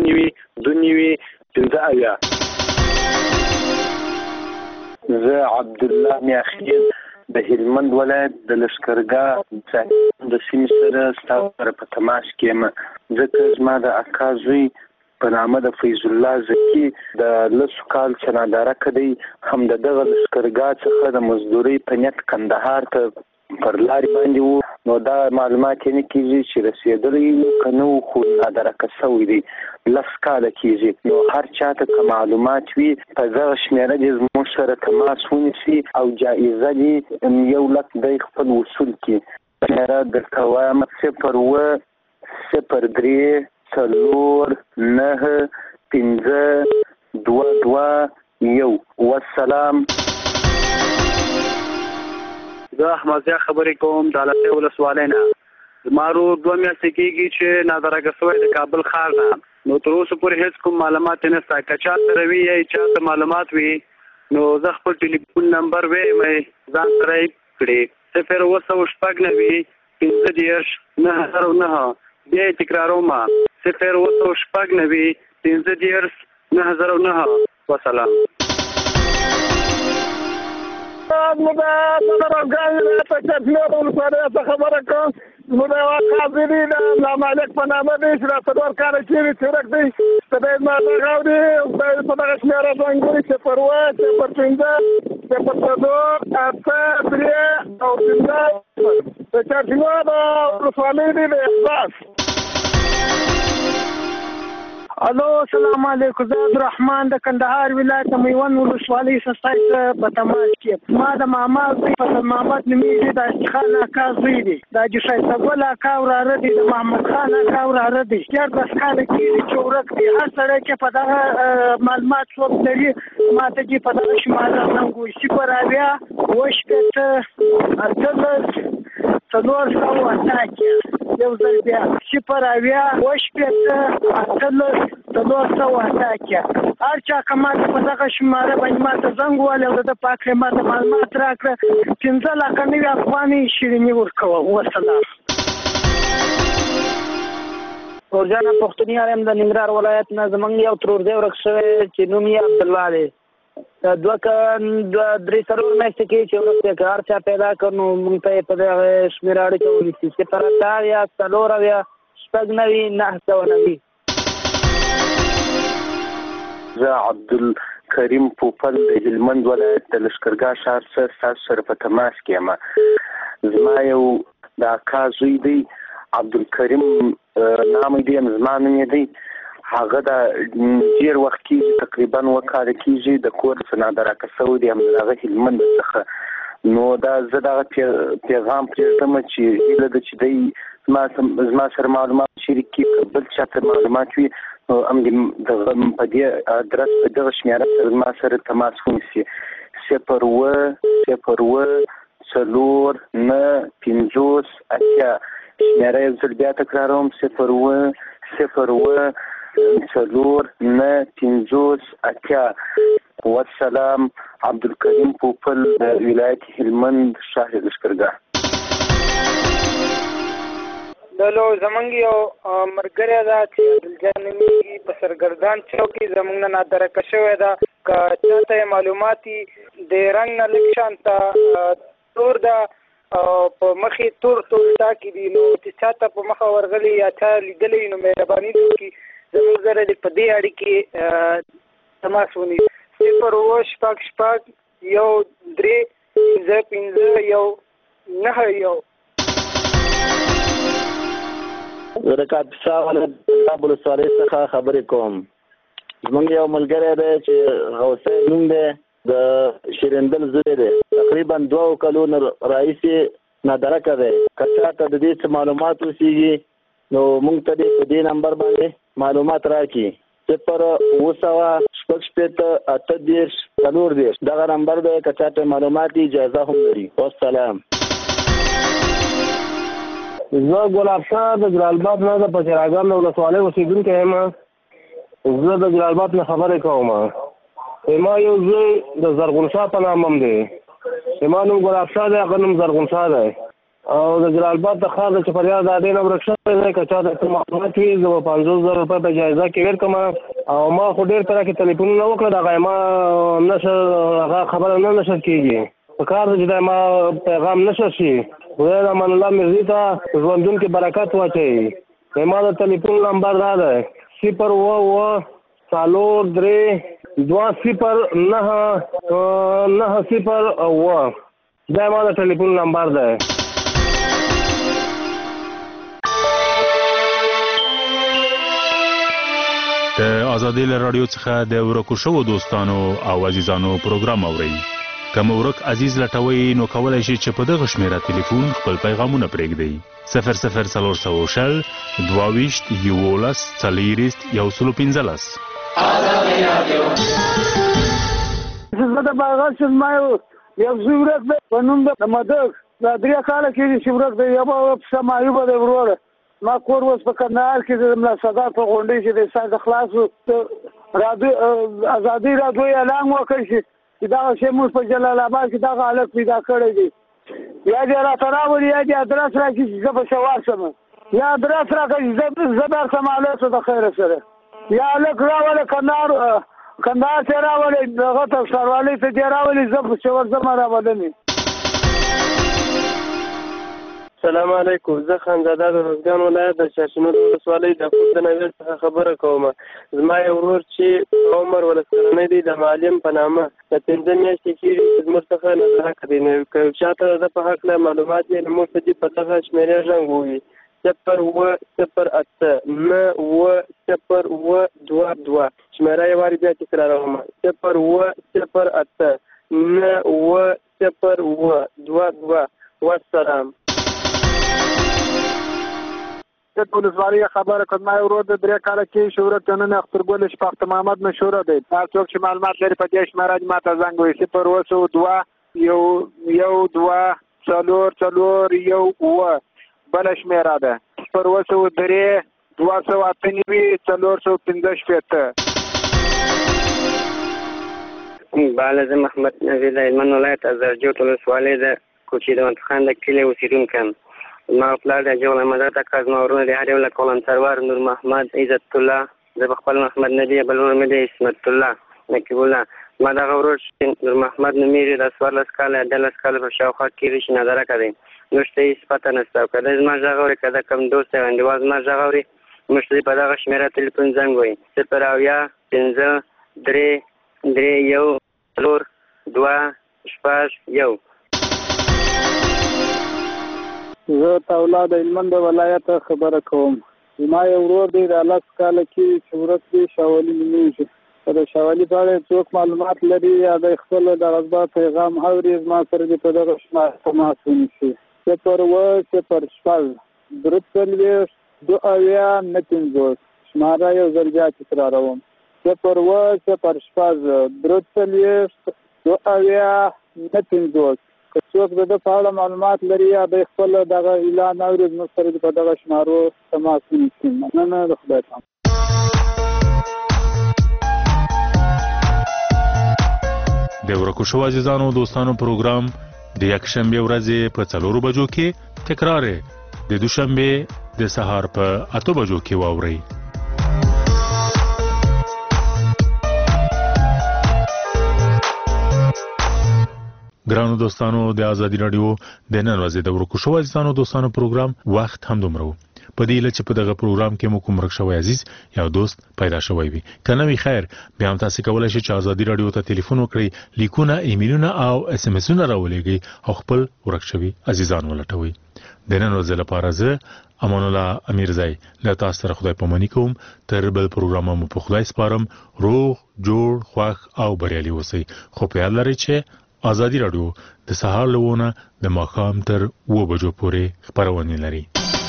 زه عبدالله میاخیل د هلمند ولایت د لشکرګاه د سیمې سره ستاسو سره په تماس کې یم. ځکه زما د اکا زوی په نامه د فیض الله زکی د لسو کال چناداره کړی هم دغه لشکرګاه څخه د مزدوري په نیت کندهار ته پر لارې باندې وو نو دا معلومات یې نه کیږي چې رسیدلی کنو خو نادرکه شوی دی لس کاله کیږي نو هر چاته که معلومات وي په دغه شمیره دې زموږ سره تماس ونیسي او جایزه دې 1 لک دی خپل وصول کړي شمیره درته وایم 0 0 3 9 5 2 2 والسلام. زه احمدزیا خبرې کوم د علته ولسوالۍ نه زمارو 2 میاشتې کېږي چې نادرکه شوی د کابل ښار نه نو تر اوسه پورې هیڅ کوم معلومات نشته که چا سره وي یا چا ته معلومات وي نو زه خپل ټلیفون نمبر مې ځان سره کړی 0 9 5 9 بیا تکراروم 0 5 9 9 وسلام. خبره کوم زموږ د واقع دي د مالک په نامه دی چې دا څلور کاله کېږي چورک دی ته باید ما دغه اوري باید په دغه شمېره ځانګړي 0 5 0 3 او 5 د چارچینو د ولسوالۍ دی د احساس. الو السلام علیکم زه عبدالرحمن د کندهار ولایت میوند ولسوالۍ څخه په تماس کې ما د ماما فضل محمد نومیږي د استخان اکا زوی دی د حاجي ښایسته ګل اکا وراره دی د محمد خان اکا وراره دی 14 کاله کېږي چې ورک دی هر سړی چې په دغه معلومات څوک لري ما ته چې په دغه شماره زنګ وي 0 8 څلور سوه اته یو ځل بیا 0 څلور سوه اته هر چا که ما ته په دغه شماره باندې ما ته زنګ ووهلی او د پاک ما ته معلومات راکړه 15 لکه نوي افغانۍ شیریني ورکوم. وسلام. نورجان پښتوني یم د ننګرهار ولایت نه زمونږ یو ترور دی ورک شوی چې نوم یې عبدالله دی 2 3 میاشتې کې چې ورک دی که هر چا پیدا کړ نو موږ ته یې په دغه شمېره اړیکه ونیسي 0 یا 4 یا 6 9 زه عبدالکریم پوپل د هلمند ولایت د لشکرګاه ښار څخه ستاسو سره په تماس کې یم. زما یو د اکا زوی دی عبدالکریم نام دی زما نوم یې دی هغه د ډېر وخت کېږي تقریبا 2 کاله کېږي د کور څخه نادرکه شوی دی همدغه هلمند څخه نو دا زه دغه پیغام پرېږدم چې هیله ده چې دی زما سره معلومات شریک کړي که بل چا ته معلومات وي نو هم دغه په دې ادرس په دغه شمېره سره زما سره تماس ونیسي 0 4 5 شمېره یو ځل بیا تکراروم 0 4 5 والسلام. عبدالکریم پوپل د ولایت هلمند شهر لشکرګاه. دلو زمونږ یو ملګری ده چې عبدالجان نومیږي په سرګردان چوک کې زمونږ نه نادرکه شوې ده که چا ته معلومات د رنګ نه لږ شانته تور ده په مخې تور ټاکي دي نو چې چا ته په مخه ورغلي یا چا لیدلی نو مهرباني وکړي زمونږ سره د په دې اړیکې تماس ونیسي 0 6 1 3 5 1 زه د کاپیسا ولایت ولسوالۍ څخه خبرې کوم. زمونږ یو ملګری دی چې غوثی نوم دی د شیرندل زوی دی تقریبا 2 کلونو راهیسې نادرکه دی که چا ته د دې څه معلومات اوسېږي نو موږ ته دې په دې نمبر باندې معلومات راکړي 0 8 دغه نمبر دی که چا ته معلومات اجازه هم لري. والسلام. زه ګلاب شاه د جلالباد نه د پچراګان د ولسوالۍ اوسېدونکی یم. زه د جلالباد نه خبرې کوم. ما یو زوی د زرغون شاه په نام هم دی. ما نوم ګلاب شاه دی هغه نوم زرغون شاه دی او د جلالباد د ښار د چپریال د اډې نه ورک شوی دی که چا ته معلومات وي زه به 50,000 روپۍ په جایزه کې ورکړم او ما خو ډېر طرح کې تلیفونونه وکړه دغه ما هغه خبره نه نشر کېږي په کار ده چې دا ما پیغام نشر شي خدای د امان الله مرزي ته ژوندون کې برکت واچوي. ما د تلیفون نمبر دا دی 0 څلور درې 20 دا ما د ټلیفون نمبر دی. د آزادۍ له رادیو څخه د ورکو شوو دوستانو او عزیزانو پروګرام اورئ. که مو ورک عزیز لټوئ نو کولی شئ چې په دغه شمیره تلیفون خپل پیغامونه پرېږدئ. 00400 22 11 40 115. آزادۍ رادیو. زه د باغ شم یو ورک په نوم د مدد د 3 کال کې چې ورک دی یو په سمایو به وروره ما کور اوس په کندهار کې د ملا صدر په غونډې کې د ساده خلاص رادیو آزادۍ رادیو اعلان وکړ چې دا شی موږ په جلال آباد کې دا حالت پیدا کړی دی. یا دې راته راوړي یا دې ادرس راکړي چې زه به سوار شم یا ادرس راکړي زه به سماله د خیر سره یا لک راوړي کندهار ته راوړي دغه ته سروالي ته دې راوړي زه په شور زما راوړم. السلام علیکم. زه خانزاده د روزګان ولایت د شاشنود ولسوالۍ د پښتنویر څخه خبره کوم. زما یو ورور چې عمر ولسکرنی دی د معلم په نامه د 15 میاشتې کې زموږ څخه نظر کړی نو که چاته د په حق له معلومات یې موږ ته په دغه شمیرې رنګ وي 008 9 شمیره یې واري بیا تکراروم 008 9 والسلام. د ولسوالۍ خبره کوم ما ورو د 3 کال کې شهرت نن اخترګل شپخت محمد مشهور دی. تاسو څوک چې معلومات لري په دې شماره ما ته زنګ وایي 0 بل شمیره ده 0 298 بالا زه محمد نوی د هلمند ولایت ازرجوت ولسوالۍ د کوچي د منتخان د کلي اوسېدونکی یم. زما پلار د جغل مدد اکا زما ورونه د هر یو له کولم سروار نور محمد عزت الله زه په خپل محمد نه دی بل ورور مې دی اسمت الله نقیب الله. ما دغه ورور چې نور محمد نومیږي د 14 کاله 18 کاله په شاوخوا کې رشي نظره کوي نو شته هېڅ پته نشته او که د زما غږ اوري که د کوم دوست یا انډیوال زما غږ اوري موږ ته په دغه شمېره تلیفون زنګ وایي 0 5 3 1 4 2 1. زه ته اولاد هلمند ولایت خبره کوم. زما یو ورور دی د 10 کاله کې چې ورک دی شاولي نومیږي. که د شاولي په اړه څوک معلومات لري یا د خپل د غذبا پیغام اوري زما سره دې په دغه شماره تماس ونیسي 0 0 2 شماره یو ځل بیا تکراروم 0 2 که څوک د په اړه معلومات لري یا د خپل دغه اعلان اوري زموږ سره په دغه شمارو تماس ونیسي. مننه د خدای پامان. د ورکو شو عزیزانو دوستانو پروګرام د یکشنبه ورځې په 4 بجو کې تکرار د دوشنبه د سهار په 8 بجو کې واوري. ګرانو دوستانو د آزادۍ رادیو د نن ورځې د ورکو شو عزیزانو دوستانو پروګرام وخت هم دومره په دې لچ په دغه پروګرام کې مو کوم رک شوی عزیز یا دوست پیدا شوی وي کنه وی خیر بیا هم تاسو کولای شئ چې آزادۍ رادیو ته ټلیفون وکړئ لیکونه ایمیلونه او اس ام اسونه راولېږئ او خپل ورک شوی عزیزان ولټوي. د نن ورځې لپاره زه امان الله امیرزای له تاسو سره خدای پاماني کوم. تر بل پروګرام مو په خدای سپارم. روغ جوړ خوښ او بریالي اوسئ. خو په یاد لرئ چې آزادۍ رادیو د سهار لونه د ماښام تر 2 بجو پورې خبرونه لري.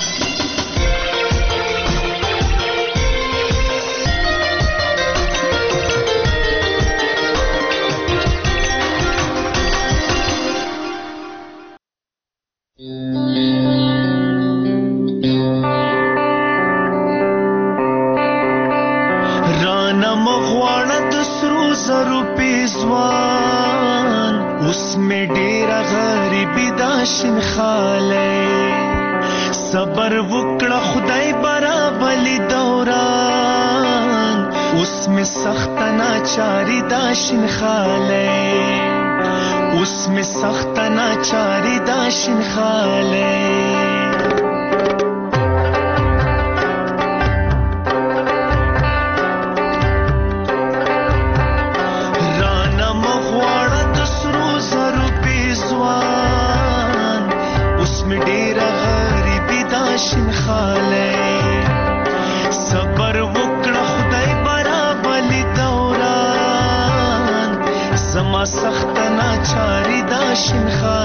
رانا مغواړه د سرو زرو پیزوان اوس می ډیره غریبی دا شین خاله صبر وکړه خدای برابلی دوران اوس می سخت ناچاری دا شین خاله اوس می سخت ناچاری دا شین خاله شین خال